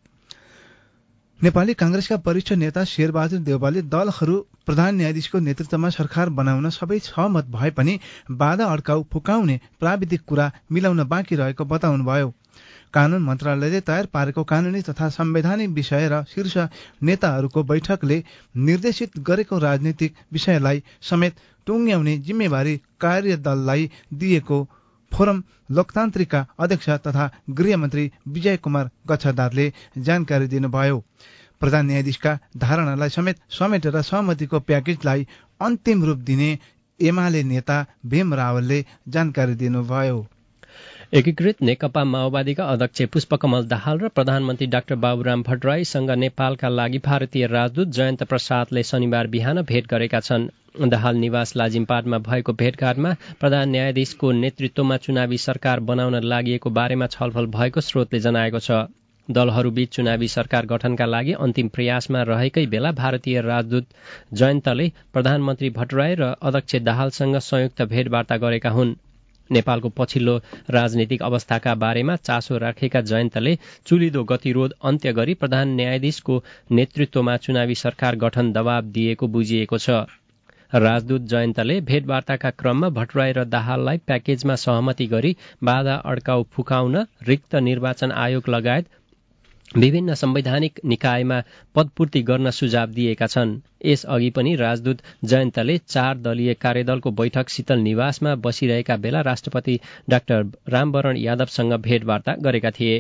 नेपाली कांग्रेसका वरिष्ठ नेता शेरबहादुर देउवाले दलहरू प्रधान न्यायाधीशको नेतृत्वमा सरकार बनाउन सबै सहमत भए पनि बाधा अड्काउ फुकाउने प्राविधिक कुरा मिलाउन बाँकी रहेको बताउनुभयो। कानून मन्त्रालयले तयार पारेको कानूनी तथा संवैधानिक विषय र शीर्ष नेताहरूको बैठकले निर्देशित गरेको राजनीतिक विषयलाई समेत टुङ्ग्याउने जिम्मेवारी कार्यदललाई दिएको फोरम लोकतान्त्रिकका अध्यक्ष तथा गृहमन्त्री विजय कुमार गच्छदारले जानकारी दिनुभयो। प्रधान न्यायाधीशका धारणालाई समेत समेटेर सहमतिको प्याकेजलाई अन्तिम रूप दिने एमाले नेता भीम रावलले जानकारी दिनुभयो। एकीकृत नेकपा माओवादीका अध्यक्ष पुष्पकमल दाहाल र प्रधानमन्त्री डाक्टर बाबुराम भट्टराईसँग नेपालका लागि भारतीय राजदूत जयन्त प्रसादले शनिबार बिहान भेट गरेका छन्। दाहाल निवास लाजिमपाटमा भएको भेटघाटमा प्रधान न्यायाधीशको नेतृत्वमा चुनावी सरकार बनाउन लागि बारेमा छलफल भएको स्रोतले जनाएको छ। दलहरूबीच चुनावी सरकार गठनका लागि अन्तिम प्रयासमा रहेकै बेला भारतीय राजदूत जयन्तले प्रधानमन्त्री भट्टराई र अध्यक्ष दाहालसँग संयुक्त भेटवार्ता गरेका हुन्। नेपालको पछिल्लो राजनीतिक अवस्थाका बारेमा चासो राखेका जयन्तले चुलिदो गतिरोध अन्त्य गरी प्रधान न्यायाधीशको नेतृत्वमा चुनावी सरकार गठन दबाव दिएको बुझिएको छ। राजदूत जयन्तले भेटवार्ताका क्रममा भट्टराई र दाहाललाई प्याकेजमा सहमति गरी बाधा अड्काउ फुकाउन रिक्त निर्वाचन आयोग लगायत विभिन्न संवैधानिक निकायमा पदपूर्ति गर्न सुझाव दिएका छन्। यसअघि पनि राजदूत जयन्तले चार दलीय कार्यदलको बैठक शीतल निवासमा बसिरहेका बेला राष्ट्रपति डाक्टर रामवरण यादवसँग भेटवार्ता गरेका थिए।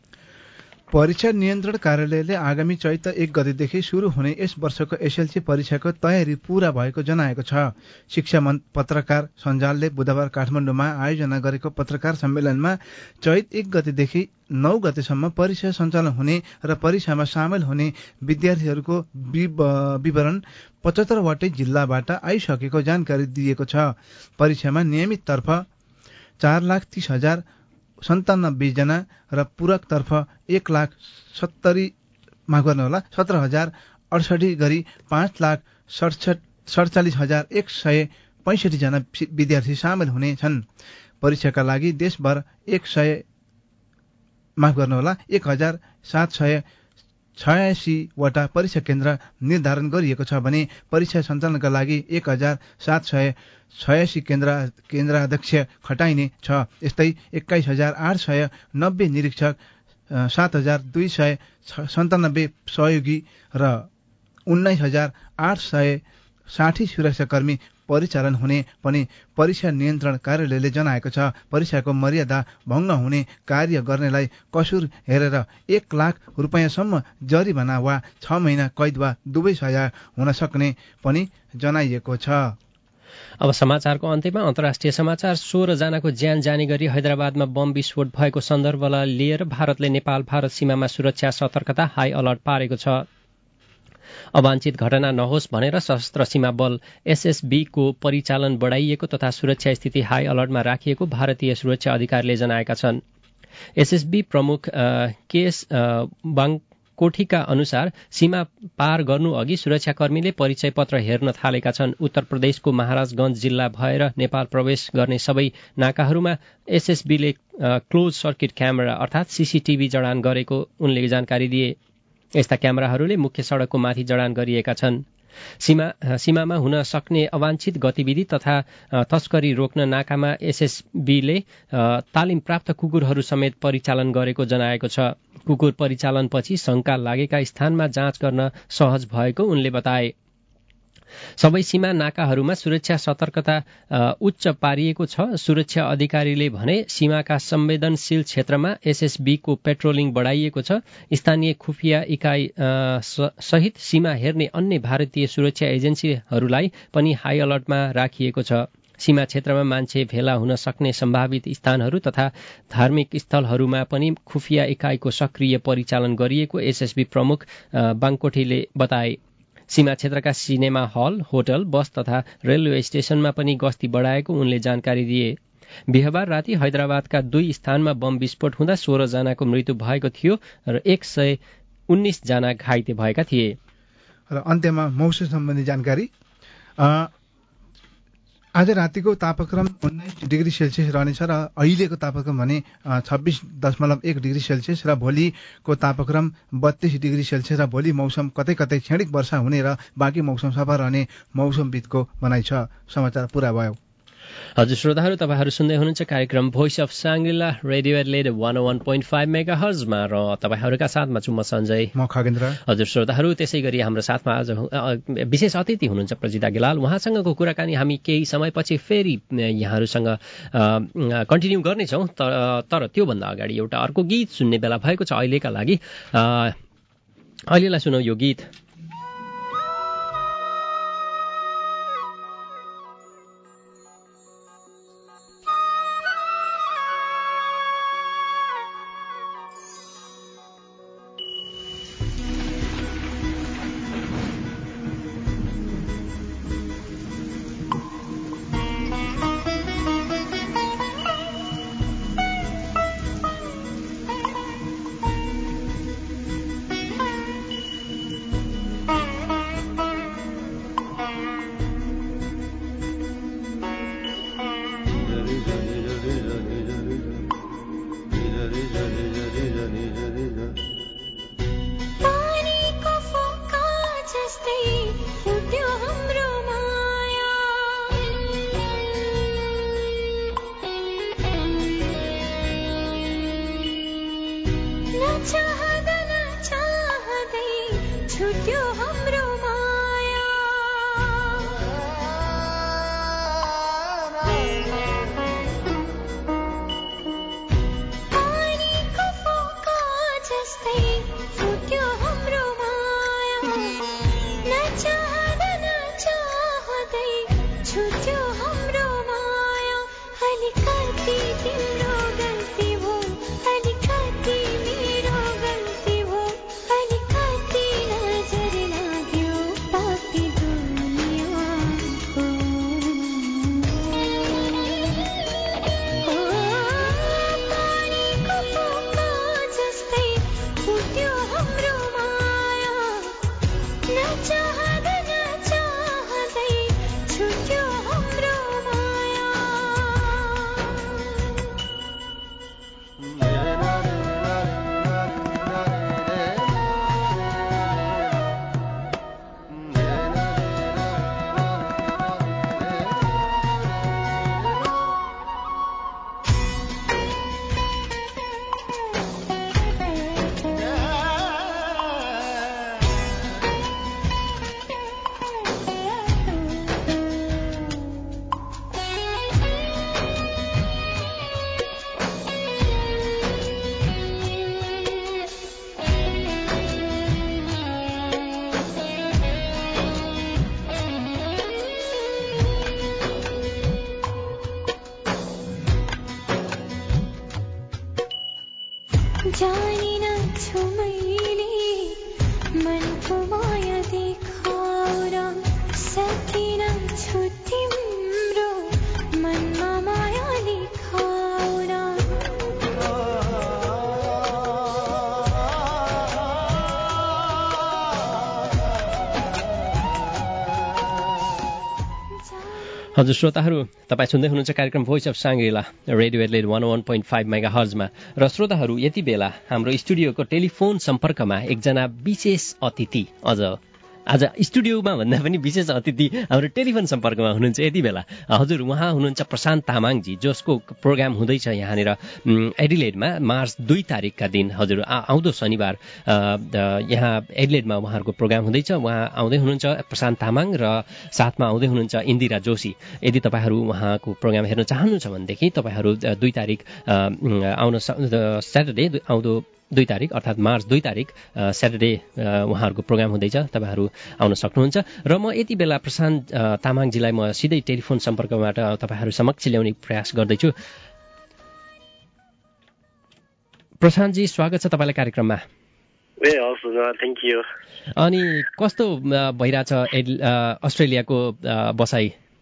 परीक्षा नियन्त्रण कार्यालयले आगामी चैत एक गतेदेखि शुरू हुने यस वर्षको एसएलसी परीक्षाको तयारी पूरा भएको जनाएको छ। शिक्षा पत्रकार सञ्जालले बुधबार काठमाडौँमा आयोजना गरेको पत्रकार सम्मेलनमा चैत एक गतेदेखि नौ गतेसम्म परीक्षा सञ्चालन हुने र परीक्षामा सामेल हुने विद्यार्थीहरूको विवरण पचहत्तरवटै जिल्लाबाट आइसकेको जानकारी दिएको छ। परीक्षामा नियमित तर्फ चार लाख तीस हजार सन्तानब्बे जना र पूरकतर्फ एक लाख सत्तरी माफ गर्नुहोला सत्र हजार अडसठी गरी पाँच लाख सडसठ सडचालिस हजार एक सय पैंसठी जना विद्यार्थी सामेल हुने छन्। परीक्षाका लागि देशभर एक सय माफ गर्नुहोला एक हजार सात सय छयासीवटा परीक्षा केन्द्र निर्धारण गरिएको छ भने परीक्षा सञ्चालनका लागि एक हजार सात सय छयासी केन्द्र केन्द्राध्यक्ष खटाइने छ। यस्तै एक्काइस हजार आठ सय नब्बे निरीक्षक, सात हजार दुई सय सन्तानब्बे सहयोगी र उन्नाइस हजार आठ सय साठी सुरक्षाकर्मी परिचालन हुने पनि परीक्षा नियन्त्रण कार्यालयले जनाएको छ। परीक्षाको मर्यादा भङ्ग हुने कार्य गर्नेलाई कसुर हेरेर एक लाख रुपियाँसम्म जरिवाना वा छ महिना कैद वा दुवै सजाय हुन सक्ने पनि जनाइएको छ। अब समाचारको अन्त्यमा अन्तर्राष्ट्रिय समाचार। सोह्र जनाको ज्यान जाने गरी हैदराबादमा बम विस्फोट भएको सन्दर्भलाई लिएर भारतले नेपाल भारत सीमामा सुरक्षा सतर्कता हाई अलर्ट पारेको छ। अवांछित घटना नहोस् भनेर सशस्त्र सीमा बल एसएसबीको परिचालन बढाइएको तथा सुरक्षा स्थिति हाई अलर्टमा राखिएको भारतीय सुरक्षा अधिकारीले जनाएका छन्। एसएसबी प्रमुख केएस बाङकोठीका अनुसार सीमा पार गर्नु अघि सुरक्षाकर्मीले परिचय पत्र हेर्न थालेका छन्। उत्तर प्रदेशको महाराजगंज जिल्ला भएर नेपाल प्रवेश गर्ने सबै नाकाहरूमा एसएसबीले क्लोज सर्किट क्यामेरा अर्थात सीसीटीभी जडान गरेको उनले जानकारी दिए। यस्ता क्यामेराहरूले मुख्य सड़कको माथि जडान गरिएका छन्। सीमा सीमामा हुन सक्ने अवांछित गतिविधि तथा तस्करी रोक्न नाकामा एसएसबीले तालिम प्राप्त कुकुरहरू समेत परिचालन गरेको जनाएको छ। कुकुर परिचालनपछि शंका लागेका स्थानमा जाँच गर्न सहज भएको उनले बताए। सबै सीमा नाकाहरूमा सुरक्षा सतर्कता उच्च पारिएको छ। सुरक्षा अधिकारीले भने सीमाका संवेदनशील क्षेत्रमा एसएसबीको पेट्रोलिङ बढाइएको छ। स्थानीय खुफिया इकाइ सहित सीमा हेर्ने अन्य भारतीय सुरक्षा एजेन्सीहरूलाई पनि हाई अलर्टमा राखिएको छ। सीमा क्षेत्रमा मान्छे भेला हुन सक्ने सम्भावित स्थानहरू तथा धार्मिक स्थलहरूमा पनि खुफिया इकाइको सक्रिय परिचालन गरिएको एसएसबी प्रमुख बाङकोटीले बताए। सीमा क्षेत्रका सिनेमा हल, होटल, बस तथा रेलवे स्टेशनमा पनि गस्ती बढाएको उनले जानकारी दिए। बिहिबार राति हैदराबादका दुई स्थानमा बम विस्फोट हुँदा सोह्र जनाको मृत्यु भएको थियो र एक सय उन्नाइस जना घाइते भएका थिए। र अन्त्यमा मौसम सम्बन्धी जानकारी। आज रातिको तापक्रम उन्नाइस डिग्री सेल्सियस रहनेछ र अहिलेको तापक्रम भने छब्बिस दशमलव एक डिग्री सेल्सियस र भोलिको तापक्रम बत्तीस डिग्री सेल्सियस र भोलि मौसम कतै कतै क्षणिक वर्षा हुने र बाँकी मौसम सफा रहने मौसमविदको भनाइ छ। समाचार पूरा भयो। हजुर श्रोताहरू, तपाईँहरू सुन्दै हुनुहुन्छ कार्यक्रम voice of Shangrila radio Adelaide one O one point five mega हर्जमा र तपाईँहरूका साथमा छु म सञ्जय, म खगेन्द्र। हजुर श्रोताहरू, त्यसै गरी हाम्रो साथमा आज विशेष अतिथि हुनुहुन्छ प्रजिता गेलाल। उहाँसँगको कुराकानी हामी केही समयपछि फेरि यहाँहरूसँग कन्टिन्यू गर्नेछौँ। तर त्योभन्दा अगाडि एउटा अर्को गीत सुन्ने बेला भएको छ अहिलेका लागि। अहिलेलाई सुनौ यो गीत। हजुर श्रोताहरू, तपाईँ सुन्दै हुनुहुन्छ कार्यक्रम voice of Shangrila radio Adelaide one O one point five mega हर्जमा। र श्रोताहरू, यति बेला हाम्रो स्टुडियोको टेलिफोन सम्पर्कमा एकजना विशेष अतिथि अझ आज स्टुडियोमा भन्दा पनि विशेष अतिथि हाम्रो टेलिफोन सम्पर्कमा हुनुहुन्छ यति बेला। हजुर, उहाँ हुनुहुन्छ प्रशान्त तामाङजी, जसको प्रोग्राम हुँदैछ यहाँनिर एडिलेडमा मार्च दुई तारिकका दिन। हजुर, आउँदो शनिबार यहाँ एडिलेडमा उहाँहरूको प्रोग्राम हुँदैछ। उहाँ आउँदै हुनुहुन्छ प्रशान्त तामाङ र साथमा आउँदै हुनुहुन्छ इन्दिरा जोशी। यदि तपाईँहरू उहाँको प्रोग्राम हेर्न चाहनुहुन्छ भनेदेखि तपाईँहरू दुई तारिक आउन स्याटरडे आउँदो दुई तारिक अर्थात् मार्च दुई तारिक स्याटरडे उहाँहरूको प्रोग्राम हुँदैछ, तपाईँहरू आउन सक्नुहुन्छ। र म यति बेला प्रशान्त तामाङजीलाई म सिधै टेलिफोन सम्पर्कबाट तपाईँहरू समक्ष ल्याउने प्रयास गर्दैछु। प्रशान्तजी, स्वागत छ तपाईँलाई कार्यक्रममा। ए हवस्, थ्याङ्क यू। अनि कस्तो भइरहेछ अस्ट्रेलियाको बसाइ?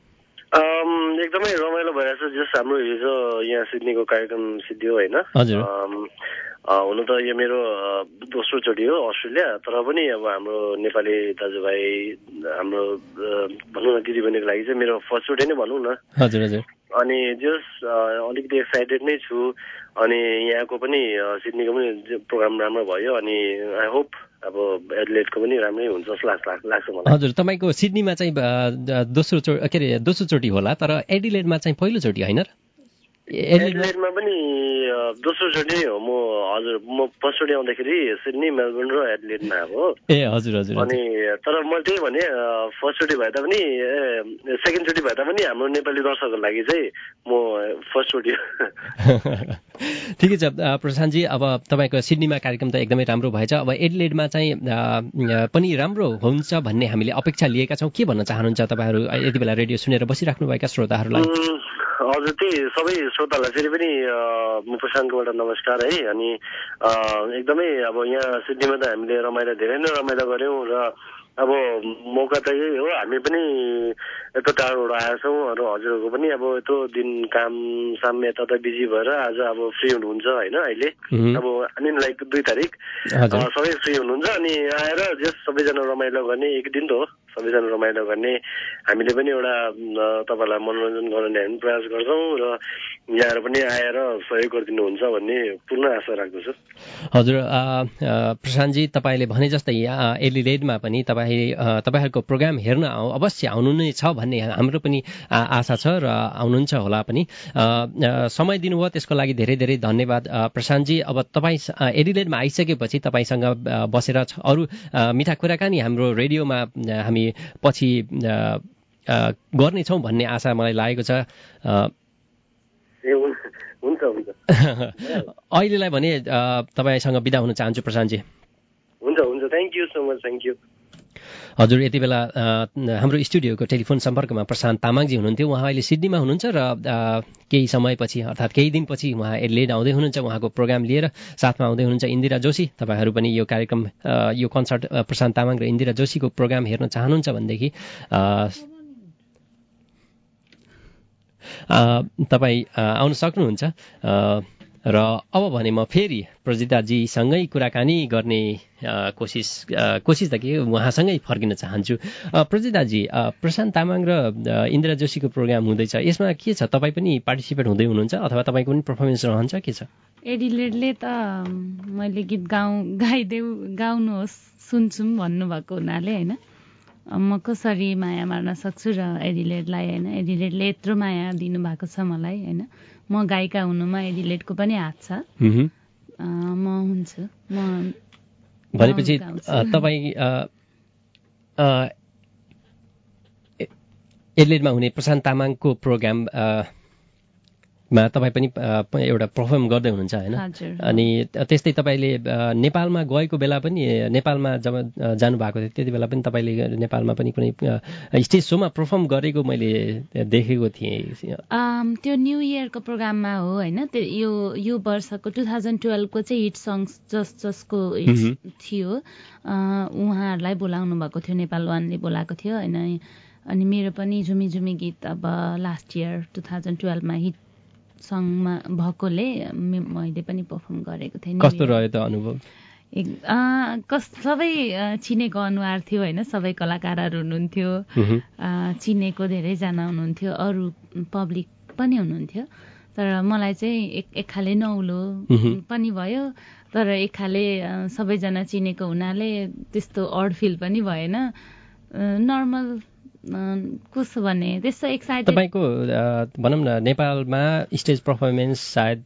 एकदमै रमाइलो भइरहेछ। जस हाम्रो हिजो यहाँ सिडनीको कार्यक्रम सिद्धियो होइन। हजुर, हुन त यो मेरो दोस्रो चोटि हो अस्ट्रेलिया, तर पनि अब हाम्रो नेपाली दाजुभाइ हाम्रो भनौँ न दिदीबहिनीको लागि चाहिँ मेरो फर्स्ट चोटि नै भनौँ न। हजुर हजुर। अनि जस अलिकति एक्साइटेड नै छु। अनि यहाँको पनि सिडनीको पनि प्रोग्राम राम्रो भयो। अनि आई होप अब एडिलेडको पनि राम्रै हुन्छ जस्तो लाग्छ लाग्छ मलाई। हजुर, तपाईँको सिडनीमा चाहिँ दोस्रो चोटि के अरे दोस्रो चोटि होला, तर एडिलेडमा चाहिँ पहिलोचोटि होइन? एडिलेडमा पनि दोस्रो चोटि हो। म हजुर म फर्स्ट चोटि आउँदाखेरि सिडनी, मेलबर्न र एडिलेडमा आएको। ए हजुर हजुर। अनि तर मैले त्यही भने फर्स्ट चोटि भए तापनि सेकेन्ड चोटि भए तापनि हाम्रो नेपाली दर्शकहरूको लागि चाहिँ म फर्स्ट चोटि। ठिकै छ प्रशान्तजी, अब तपाईँको सिडनीमा कार्यक्रम त एकदमै राम्रो भएछ। अब एडिलेडमा चाहिँ पनि राम्रो हुन्छ भन्ने हामीले अपेक्षा लिएका छौँ। के भन्न चाहनुहुन्छ तपाईँहरू यति बेला रेडियो सुनेर बसिराख्नुभएका श्रोताहरूलाई? हजुर, त्यही सबै श्रोतालाई फेरि पनि म प्रशान्तकोबाट नमस्कार है। अनि एकदमै अब यहाँ सिडनीमा त हामीले रमाइलो धेरै नै रमाइलो गऱ्यौँ र अब मौका त यही हो, हामी पनि यत्रो टाढोबाट आएका छौँ। अरू हजुरहरूको पनि अब यत्रो दिन काम साम यता बिजी भएर आज अब फ्री हुनुहुन्छ होइन अहिले। अब हामी लाइक दुई तारिक सबै फ्री हुनुहुन्छ। अनि आएर जस सबैजना रमाइलो गर्ने, एक दिन त हो सबैजना रमाइलो गर्ने, हामीले पनि एउटा तपाईँलाई मनोरञ्जन गराउने हामी प्रयास गर्छौँ र यहाँ पनि आएर सहयोग गरिदिनुहुन्छ भन्ने पूर्ण आशा राख्दछु। हजुर प्रशान्तजी, तपाईँले भने जस्तै यहाँ एडिलेडमा पनि तपाईँ तपाईँहरूको प्रोग्राम हेर्न अवश्य आउनु नै छ भन्ने हाम्रो पनि आशा छ र आउनुहुन्छ होला पनि। समय दिनुभयो त्यसको लागि धेरै धेरै धन्यवाद प्रशान्तजी। अब तपाईँ एडिलेडमा आइसकेपछि तपाईँसँग बसेर अरू मिठा कुराकानी हाम्रो रेडियोमा हामी पछि गर्नेछौँ भन्ने आशा मलाई लागेको छ। हुन्छ हुन्छ। अहिलेलाई भने तपाईँसँग बिदा हुन चाहन्छु प्रशान्तजी। हुन्छ हुन्छ, thank you so much, thank you. हजुर, यति बेला हाम्रो स्टुडियोको टेलिफोन सम्पर्कमा प्रशान्त तामाङजी हुनुहुन्थ्यो। उहाँ अहिले सिडनीमा हुनुहुन्छ र केही समयपछि अर्थात् केही दिनपछि उहाँ एडिलेड आउँदै हुनुहुन्छ उहाँको प्रोग्राम लिएर। साथमा आउँदै हुनुहुन्छ इन्दिरा जोशी। तपाईँहरू पनि यो कार्यक्रम यो कन्सर्ट प्रशान्त तामाङ र इन्दिरा जोशीको प्रोग्राम हेर्न चाहनुहुन्छ भनेदेखि तपाईँ आउन सक्नुहुन्छ। र अब भने म फेरि प्रजिताजीसँगै कुराकानी गर्ने कोसिस कोसिस त के उहाँसँगै फर्किन चाहन्छु। प्रजिताजी, प्रशान्त तामाङ र इन्दिरा जोशीको प्रोग्राम हुँदैछ, यसमा के छ? तपाईँ पनि पार्टिसिपेट हुँदै हुनुहुन्छ अथवा तपाईँको पनि पर्फर्मेन्स रहन्छ, के छ? एडिलेडले त मैले गीत गाउँ गाइदेऊ गाउनुहोस् सुन्छौँ भन्नुभएको हुनाले होइन, म कसरी माया मार्न सक्छु र एडिलेडलाई होइन, एडिलेडले यत्रो माया दिनुभएको छ मलाई होइन। म गायिका हुनुमा एडिलेडको पनि हात छ। म हुन्छु म भनेपछि तपाईँ एडिलेडमा हुने प्रशान्त तामाङको प्रोग्राम मा तपाईँ पनि एउटा पर्फर्म गर्दै हुनुहुन्छ होइन? अनि त्यस्तै तपाईँले नेपालमा गएको बेला पनि, नेपालमा जब जानुभएको थियो त्यति बेला पनि तपाईँले नेपालमा पनि कुनै स्टेज सोमा पर्फर्म गरेको मैले देखेको थिएँ। त्यो न्यू इयरको प्रोग्राममा हो होइन। त्यो यो यो वर्षको टु थाउजन्ड टुवेल्भको चाहिँ हिट सङ्ग्स जस जसको थियो उहाँहरूलाई बोलाउनु भएको थियो, नेपाल वानले बोलाएको थियो होइन। अनि मेरो पनि झुमी झुमी गीत अब लास्ट इयर टु थाउजन्ड टुवेल्भमा हिट सङमा भएकोले मैले पनि पर्फर्म गरेको थिएँ। कस्तो रह्यो त अनुभव? कस सबै चिनेको अनुहार थियो होइन, सबै कलाकारहरू हुनुहुन्थ्यो, चिनेको धेरैजना हुनुहुन्थ्यो, अरू पब्लिक पनि हुनुहुन्थ्यो। तर मलाई चाहिँ एक एक खाले नौलो पनि भयो, तर एक खाले सबैजना चिनेको हुनाले त्यस्तो अड फिल पनि भएन, नर्मल कस्तो भने त्यस्तो एक्साइटेड। तपाईँको भनौँ न नेपालमा स्टेज पर्फर्मेन्स सायद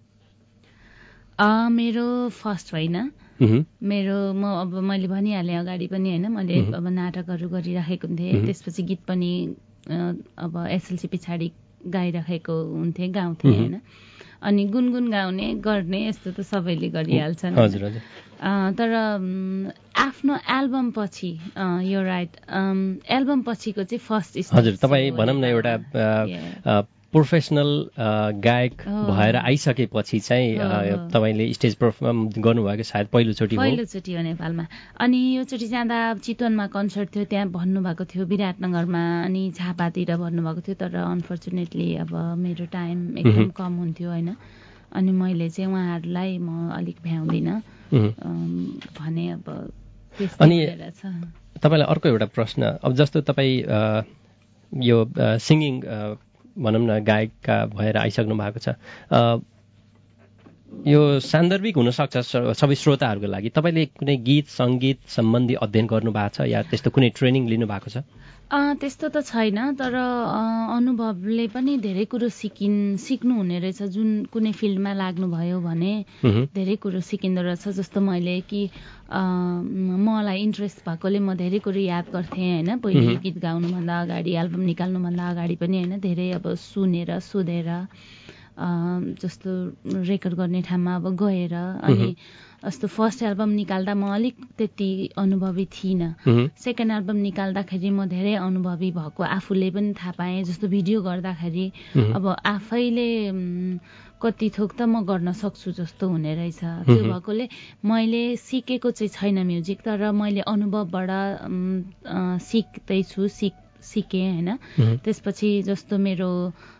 मेरो फर्स्ट होइन, मेरो म अब मैले भनिहालेँ अगाडि पनि होइन, मैले अब नाटकहरू गरिराखेको थिएँ, त्यसपछि गीत पनि अब एसएलसी पछाडि गाइराखेको हुन्थेँ, गाउँथेँ होइन। अनि गुनगुन गाउने गर्ने यस्तो त सबैले गरिहाल्छन्, तर आफ्नो एल्बम पछि यो राइट एल्बम पछिको चाहिँ फर्स्ट स्टेज। हजुर, तपाईँ भनौँ न एउटा प्रोफेसनल गायक भएर आइसकेपछि चाहिँ तपाईँले स्टेज पर्फर्म गर्नुभएको सायद पहिलोचोटि हो पहिलोचोटि हो नेपालमा। अनि योचोटि जाँदा चितवनमा कन्सर्ट थियो, त्यहाँ भन्नुभएको थियो विराटनगरमा, अनि झापातिर भन्नुभएको थियो, तर अनफर्चुनेटली अब मेरो टाइम एकदम कम हुन्थ्यो होइन। अनि मैले चाहिँ उहाँहरूलाई म अलिक भ्याउँदिनँ भने अब त्यस्तै भएर छ। तपाईँलाई अर्को एउटा प्रश्न, अब जस्तो तपाईँ यो सिङ्गिङ भनौँ न गायकका भएर आइसक्नु भएको छ, यो सान्दर्भिक हुनसक्छ सबै श्रोताहरूको लागि, तपाईँले कुनै गीत सङ्गीत सम्बन्धी अध्ययन गर्नु भएको छ या त्यस्तो कुनै ट्रेनिङ लिनु भएको छ? त्यस्तो त छैन, तर अनुभवले पनि धेरै कुरो सिकिन् सिक्नु हुने रहेछ। जुन कुनै फिल्डमा लाग्नुभयो भने धेरै कुरो सिकिँदो रहेछ। जस्तो मैले कि मलाई इन्ट्रेस्ट भएकोले म धेरै कुरो याद गर्थेँ होइन, पहिले गीत गाउनुभन्दा अगाडि, एल्बम निकाल्नुभन्दा अगाडि पनि होइन, धेरै अब सुनेर सोधेर जस्तो रेकर्ड गर्ने ठाउँमा अब गएर। अनि जस्तो फर्स्ट एल्बम निकाल्दा म अलिक त्यति अनुभवी थिइनँ, सेकेन्ड एल्बम निकाल्दाखेरि म धेरै अनुभवी भएको आफूले पनि थाहा पाएँ। जस्तो भिडियो गर्दाखेरि अब आफैले कति थोक त म गर्न सक्छु जस्तो हुने रहेछ। त्यो भएकोले मैले सिकेको चाहिँ छैन म्युजिक, तर मैले अनुभवबाट सिक्दैछु, सिक सिकेँ होइन। त्यसपछि जस्तो मेरो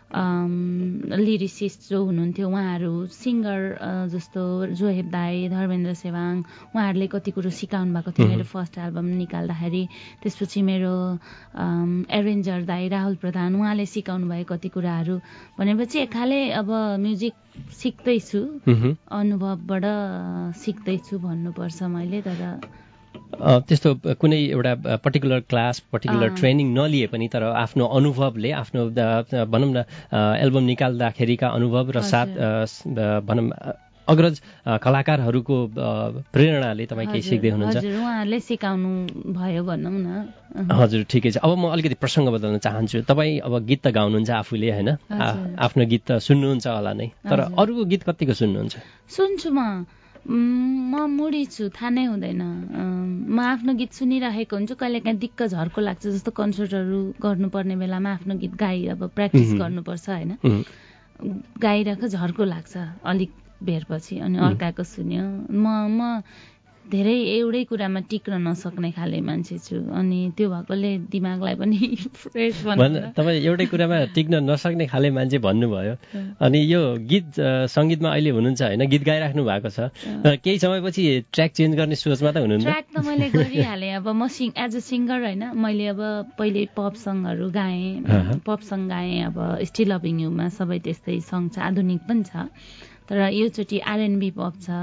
लिरिसिस्ट जो हुनुहुन्थ्यो उहाँहरू, सिङ्गर जस्तो जोहेब दाई, धर्मेन्द्र सेवाङ, उहाँहरूले कति कुरो सिकाउनु भएको थियो मेरो फर्स्ट एल्बम निकाल्दाखेरि। त्यसपछि मेरो एरेन्जर दाई राहुल प्रधान, उहाँले सिकाउनु भयो कति कुराहरू। भनेपछि एकाले अब म्युजिक सिक्दैछु, अनुभवबाट सिक्दैछु भन्नुपर्छ मैले। तर त्यस्तो कुनै एउटा पर्टिकुलर क्लास पर्टिकुलर ट्रेनिङ नलिए पनि तर आफ्नो अनुभवले, आफ्नो भनौँ न एल्बम निकाल्दाखेरिका अनुभव र साथ भनौँ अग्रज कलाकारहरूको प्रेरणाले तपाईँ केही सिक्दै हुनुहुन्छ? हजुर, उहाँहरूले सिकाउनु भयो भनौँ न। हजुर, ठिकै छ। अब म अलिकति प्रसङ्ग बदल्न चाहन्छु। तपाईँ अब गीत त गाउनुहुन्छ आफूले होइन, आफ्नो गीत त सुन्नुहुन्छ होला नै, तर अरूको गीत कतिको सुन्नुहुन्छ? सुन्छु म म मुडी छु, थाहा नै हुँदैन। म आफ्नो गीत सुनिरहेको हुन्छु, कहिलेकाहीँ दिक्क झर्को लाग्छ। जस्तो कन्सर्टहरू गर्नुपर्ने बेलामा आफ्नो गीत गाइ अब प्र्याक्टिस गर्नुपर्छ होइन, गाइरहेको झर्को लाग्छ अलिक बेरपछि, अनि अर्काको सुन्यो। म म धेरै एउटै कुरामा टिक्न नसक्ने खाले मान्छे छु, अनि त्यो भएकोले दिमागलाई पनि फ्रेस बनाउन। तपाईँ एउटै कुरामा टिक्न नसक्ने खाले मान्छे भन्नुभयो, अनि यो गीत सङ्गीतमा अहिले हुनुहुन्छ होइन, गीत गाइराख्नु भएको छ, केही समयपछि ट्र्याक चेन्ज गर्ने सोचमा त हुनुहुन्छ? ट्र्याक त मैले गरिहालेँ। अब म सिङ एज अ सिङ्गर होइन, मैले अब पहिले पप सङहरू गाएँ, पप सङ गाएँ, अब स्टिल लभिङ युमा सबै त्यस्तै सङ छ, आधुनिक पनि छ। तर योचोटि आरएनबी पप छ,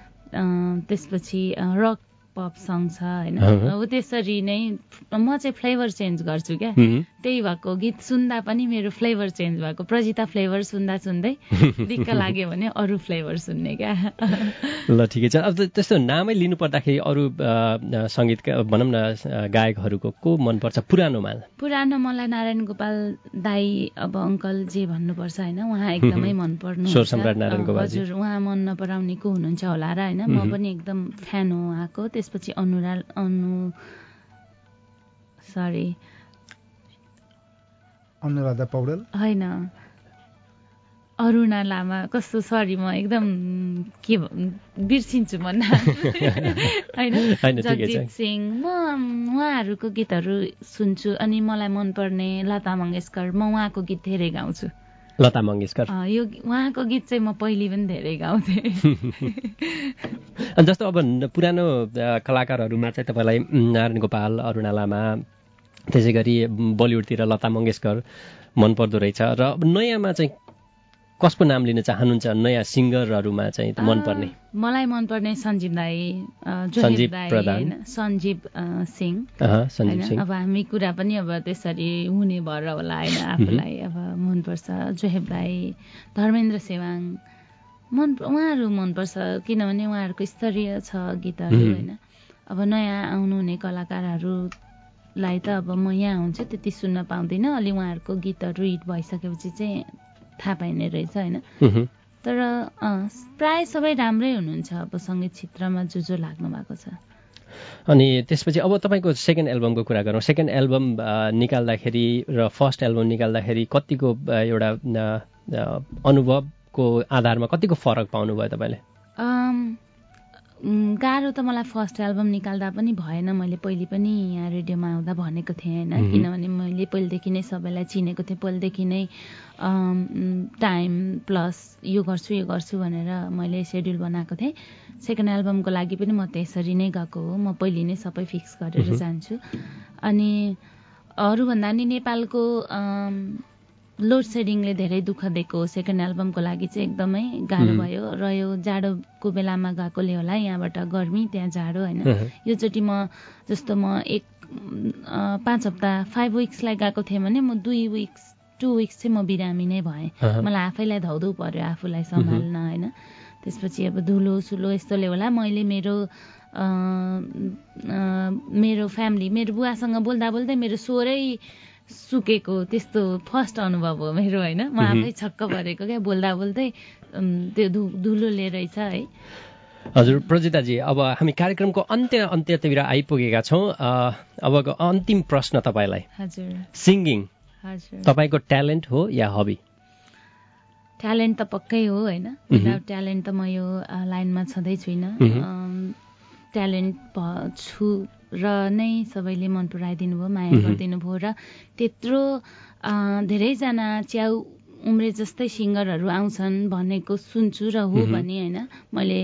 त्यसपछि रक पप सङ छ होइन। अब त्यसरी नै म चाहिँ फ्लेभर चेन्ज गर्छु क्या, त्यही भएको गीत सुन्दा पनि मेरो फ्लेभर चेन्ज भएको। प्रजिता फ्लेभर सुन्दा सुन्दै दिक्क लाग्यो भने अरू फ्लेभर सुन्ने क्या। ल ठिकै छ। अब त्यस्तो नामै लिनु पर्दाखेरि अरू सङ्गीतका भनौँ न गायकहरूको को मनपर्छ पुरानोमा? पुरानो मलाई नारायण गोपाल दाई, अब अङ्कल जे भन्नुपर्छ होइन, उहाँ एकदमै मनपर्नु। स्वर सम्राट नारायण गोपाल। हजुर, उहाँ मन नपराउने को हुनुहुन्छ होला र होइन, म पनि एकदम फ्यान हो उहाँको। त्यसपछि अनुराल अनु सरी अनुराधा पौडेल होइन, अरुणा लामा, कस्तो सरी म एकदम के बिर्सिन्छु म नाम होइन। जगजित सिंह, म उहाँहरूको गीतहरू सुन्छु। अनि मलाई मनपर्ने लता मङ्गेशकर, म उहाँको गीत धेरै गाउँछु। लता मङ्गेशकर, यो उहाँको गीत चाहिँ म पहिले पनि धेरै गाउँथेँ। जस्तो अब पुरानो कलाकारहरूमा चाहिँ तपाईँलाई नारायण गोपाल, अरुणा लामा, त्यसै गरी बलिउडतिर लता मङ्गेशकर मनपर्दो रहेछ, र नयाँमा चाहिँ कसको नाम लिन चाहनुहुन्छ नयाँ सिङ्गरहरूमा चाहिँ मनपर्ने? मलाई मनपर्ने सञ्जीव दाई, सञ्जीव प्रधान, सञ्जीव सिंह। सञ्जीव सिंह। अब हामी कुरा पनि अब त्यसरी हुने भएर होला होइन, आफूलाई अब मनपर्छ। जोहेब दाई, धर्मेन्द्र सेवाङ, मन उहाँहरू मनपर्छ किनभने उहाँहरूको स्तरीय छ गीतहरू होइन। अब नयाँ आउनुहुने कलाकारहरूलाई त अब म यहाँ हुन्छु त्यति सुन्न पाउँदिनँ, अलि उहाँहरूको गीतहरू हिट भइसकेपछि चाहिँ थाहा पाइने रहेछ होइन। तर प्राय सबै राम्रै हुनुहुन्छ अब सङ्गीत क्षेत्रमा जो जो लाग्नु भएको छ। अनि त्यसपछि अब तपाईँको सेकेन्ड एल्बमको कुरा गरौँ। सेकेन्ड एल्बम निकाल्दाखेरि र फर्स्ट एल्बम निकाल्दाखेरि कतिको एउटा अनुभवको आधारमा कतिको फरक पाउनुभयो तपाईँले? गाह्रो त मलाई फर्स्ट एल्बम निकाल्दा पनि भएन। मैले पहिले पनि यहाँ रेडियोमा आउँदा भनेको थिएँ होइन, किनभने मैले पहिलेदेखि नै सबैलाई चिनेको थिएँ। पहिलेदेखि नै टाइम प्लस यो गर्छु यो गर्छु भनेर मैले सेड्युल बनाएको थिएँ। सेकेन्ड एल्बमको लागि पनि म त्यसरी नै गएको हो, म पहिले नै सबै फिक्स गरेर जान्छु। अनि अरूभन्दा नि नेपालको लोड सेडिङले धेरै दुःख दिएको हो। सेकेन्ड एल्बमको लागि चाहिँ एकदमै गाह्रो भयो र यो जाडोको बेलामा गएकोले होला, यहाँबाट गर्मी त्यहाँ जाडो होइन। योचोटि म जस्तो म एक पाँच हप्ता फाइभ विक्सलाई गएको थिएँ भने म दुई विक्स टु विक्स चाहिँ म बिरामी नै भएँ। मलाई आफैलाई धौधौ पर्यो आफूलाई सम्हाल्न होइन। त्यसपछि अब धुलो सुलो यस्तोले होला मैले मेरो मेरो फ्यामिली मेरो बुवासँग बोल्दा बोल्दै मेरो स्वरै सुकेको त्यस्तो फर्स्ट अनुभव हो मेरो होइन। म आफै छक्क परेको क्या बोल्दा बोल्दै त्यो धु धुलोले रहेछ है। हजुर प्रजिताजी, अब हामी कार्यक्रमको अन्त्य अन्त्यतिर आइपुगेका छौँ। अबको अन्तिम प्रश्न तपाईँलाई। हजुर। सिङ्गिङ हजुर तपाईँको ट्यालेन्ट हो या हबी? ट्यालेन्ट त पक्कै हो होइन। विदाउट ट्यालेन्ट त म यो लाइनमा छँदै छुइनँ। ट्यालेन्ट छु र नै सबैले मन पराइदिनु भयो, माया गरिदिनु भयो र त्यत्रो धेरैजना च्याउ उम्रे जस्तै सिङ्गरहरू आउँछन् भनेको सुन्छु र हो भने होइन। मैले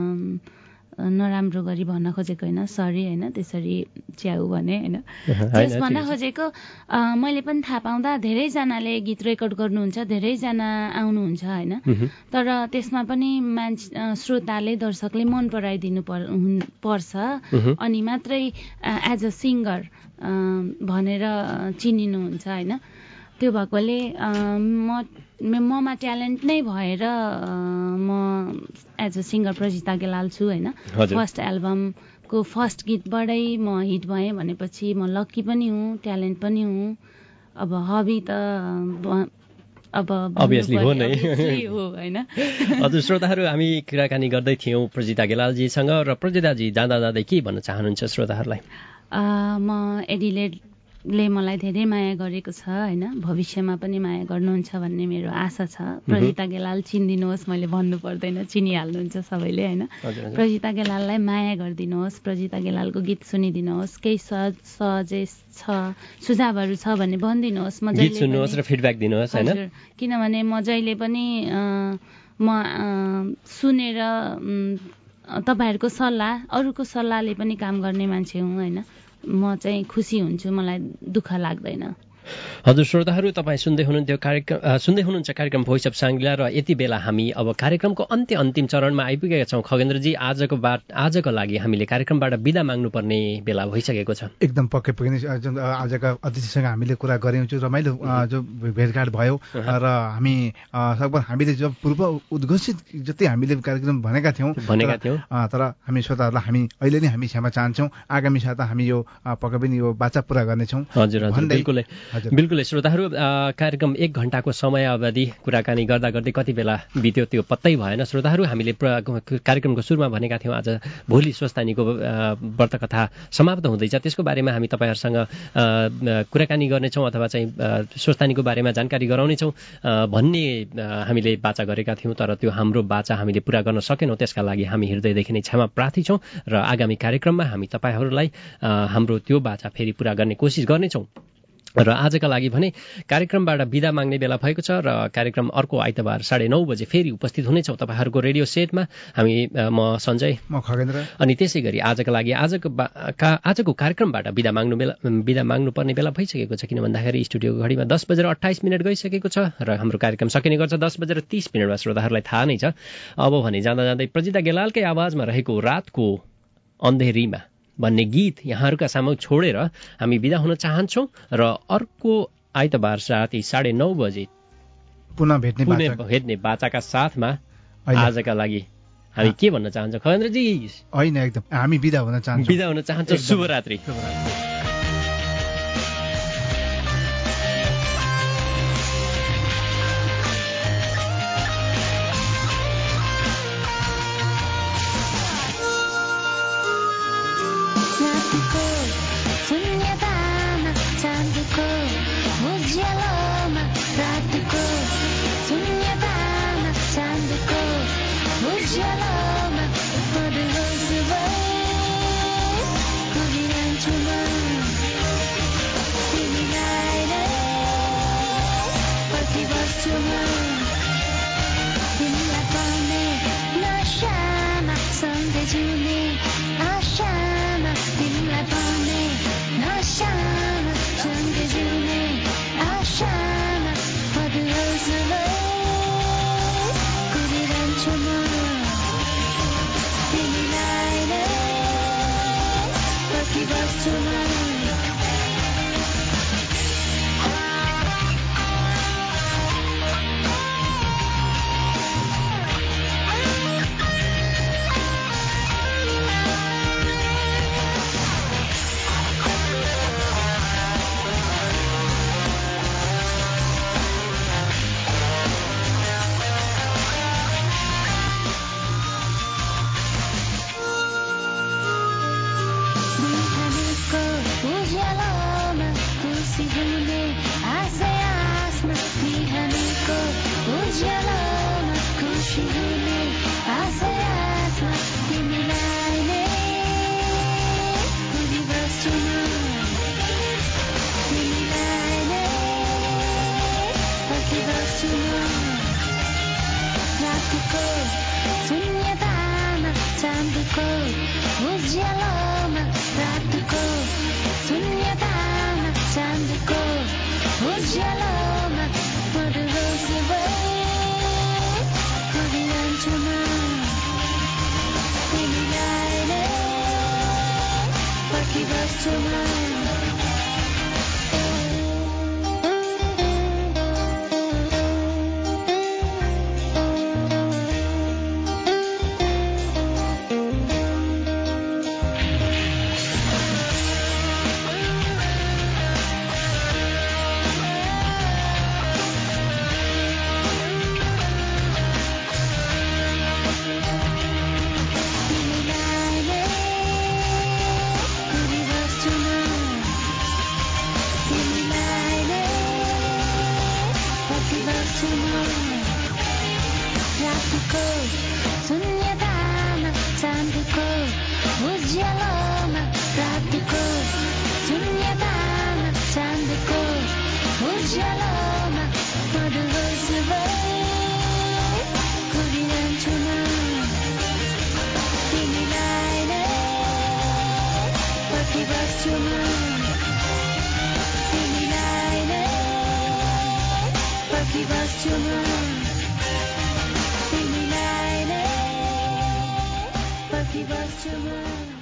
नराम्रो गरी भन्न खोजेको होइन, सरी होइन त्यसरी च्याउ भने होइन। जस भन्न खोजेको मैले पनि थाहा पाउँदा धेरैजनाले गीत रेकर्ड गर्नुहुन्छ, धेरैजना आउनुहुन्छ होइन। तर त्यसमा पनि मान्छे श्रोताले दर्शकले मन पराइदिनु पर्छ अनि मात्रै एज अ सिङ्गर भनेर चिनिनुहुन्छ होइन। त्यो भएकोले म ममा ट्यालेन्ट नै भएर म as a singer Prajita Gelal छु होइन। फर्स्ट एल्बमको फर्स्ट गीतबाटै म हिट भएँ भनेपछि म लक्की पनि हुँ, ट्यालेन्ट पनि हुँ। अब हबी त अब अभियसली हो नै हो होइन। हजुर श्रोताहरू, हामी कुराकानी गर्दै थियौँ प्रजिता गेलालजीसँग र प्रजिताजी जाँदा जाँदै के भन्न चाहनुहुन्छ श्रोताहरूलाई? म एडिलेडले मलाई धेरै माया गरेको छ होइन, भविष्यमा पनि माया गर्नुहुन्छ भन्ने मेरो आशा छ। प्रजिता गेलाल चिनिदिनुहोस्, मैले भन्नु पर्दैन, चिनिहाल्नुहुन्छ सबैले होइन। प्रजिता गेलाललाई माया गरिदिनुहोस्, प्रजिता गेलालको गीत सुनिदिनुहोस्, केही सहज सजेस छ सुझावहरू छ भने भनिदिनुहोस्। म गीत सुन्नुहोस् र फिडब्याक दिनुहोस् होइन। किनभने म जहिले पनि म सुनेर तपाईँहरूको सल्लाह अरूको सल्लाहले पनि काम गर्ने मान्छे हुँ होइन। म चाहिँ खुसी हुन्छु, मलाई दुःख लाग्दैन। हजुर श्रोताहरू, तपाईँ सुन्दै हुनुहुन्थ्यो कार्यक्रम सुन्दै हुनुहुन्छ कार्यक्रम भोइस अफ साङ्ग्ला र यति बेला हामी अब कार्यक्रमको अन्त्य अन्तिम चरणमा आइपुगेका छौँ। खगेन्द्रजी, आजको बाट आजको लागि हामीले कार्यक्रमबाट बिदा माग्नुपर्ने बेला भइसकेको छ। एकदम पक्कै पक्कै नै आजका अतिथिसँग हामीले कुरा गऱ्यौँ, जो रमाइलो जो भेटघाट भयो र हामी लगभग हामीले जब पूर्व उद्घोषित जति हामीले कार्यक्रम भनेका थियौँ भनेका थियौँ तर हामी श्रोताहरूलाई हामी अहिले नै हामी क्षमा चाहन्छौँ। आगामी साता हामी यो पक्कै पनि यो बाचा पुरा गर्नेछौँ। हजुर हजुर बिल्कुलै बिल्कुलै। श्रोताहरू, कार्यक्रम एक घण्टाको समय अवधि कुराकानी गर्दा गर्दै कति बेला बित्यो त्यो पत्तै भएन। श्रोताहरू, हामीले कार्यक्रमको सुरुमा भनेका थियौँ आज भोलि स्वस्तानीको व्रतकथा समाप्त हुँदैछ, त्यसको बारेमा हामी तपाईँहरूसँग कुराकानी गर्नेछौँ अथवा चाहिँ स्वस्तानीको बारेमा जानकारी गराउनेछौँ भन्ने हामीले बाचा गरेका थियौँ। तर त्यो हाम्रो बाचा हामीले पुरा गर्न सकेनौँ, त्यसका लागि हामी हृदयदेखि नै क्षमा प्रार्थी छौँ र आगामी कार्यक्रममा हामी तपाईँहरूलाई हाम्रो त्यो बाचा फेरि पुरा गर्ने कोसिस गर्नेछौँ। र आजका लागि भने कार्यक्रमबाट बिदा माग्ने बेला भएको छ र कार्यक्रम अर्को आइतबार साढे नौ बजे फेरि उपस्थित हुनेछौँ तपाईँहरूको रेडियो सेटमा। हामी म सञ्जय, म खगेन्द्र, अनि त्यसै गरी आजका लागि आजको आजको कार्यक्रमबाट बिदा माग्नु बेला बिदा माग्नुपर्ने बेला भइसकेको छ, किन भन्दाखेरि स्टुडियोको घडीमा दस बजेर अट्ठाइस मिनट गइसकेको छ र हाम्रो कार्यक्रम सकिने गर्छ दस बजेर तीस मिनटमा। श्रोताहरूलाई थाहा नै छ। अब भने जाँदा जाँदै प्रजिता गेलालकै आवाजमा रहेको रातको अन्धेरीमा भन्ने गीत यहाँहरूका सामु छोडेर हामी बिदा हुन चाहन्छौँ र अर्को आइतबार राति साढे नौ बजे पुनः भेट्ने भेट्ने बाचाका साथमा आजका लागि हामी के भन्न चाहन्छौँ खगेन्द्रजी? होइन, एकदम हामी बिदा हुन चाहन्छौँ बिदा हुन चाहन्छौँ शुभरात्रि। Too much.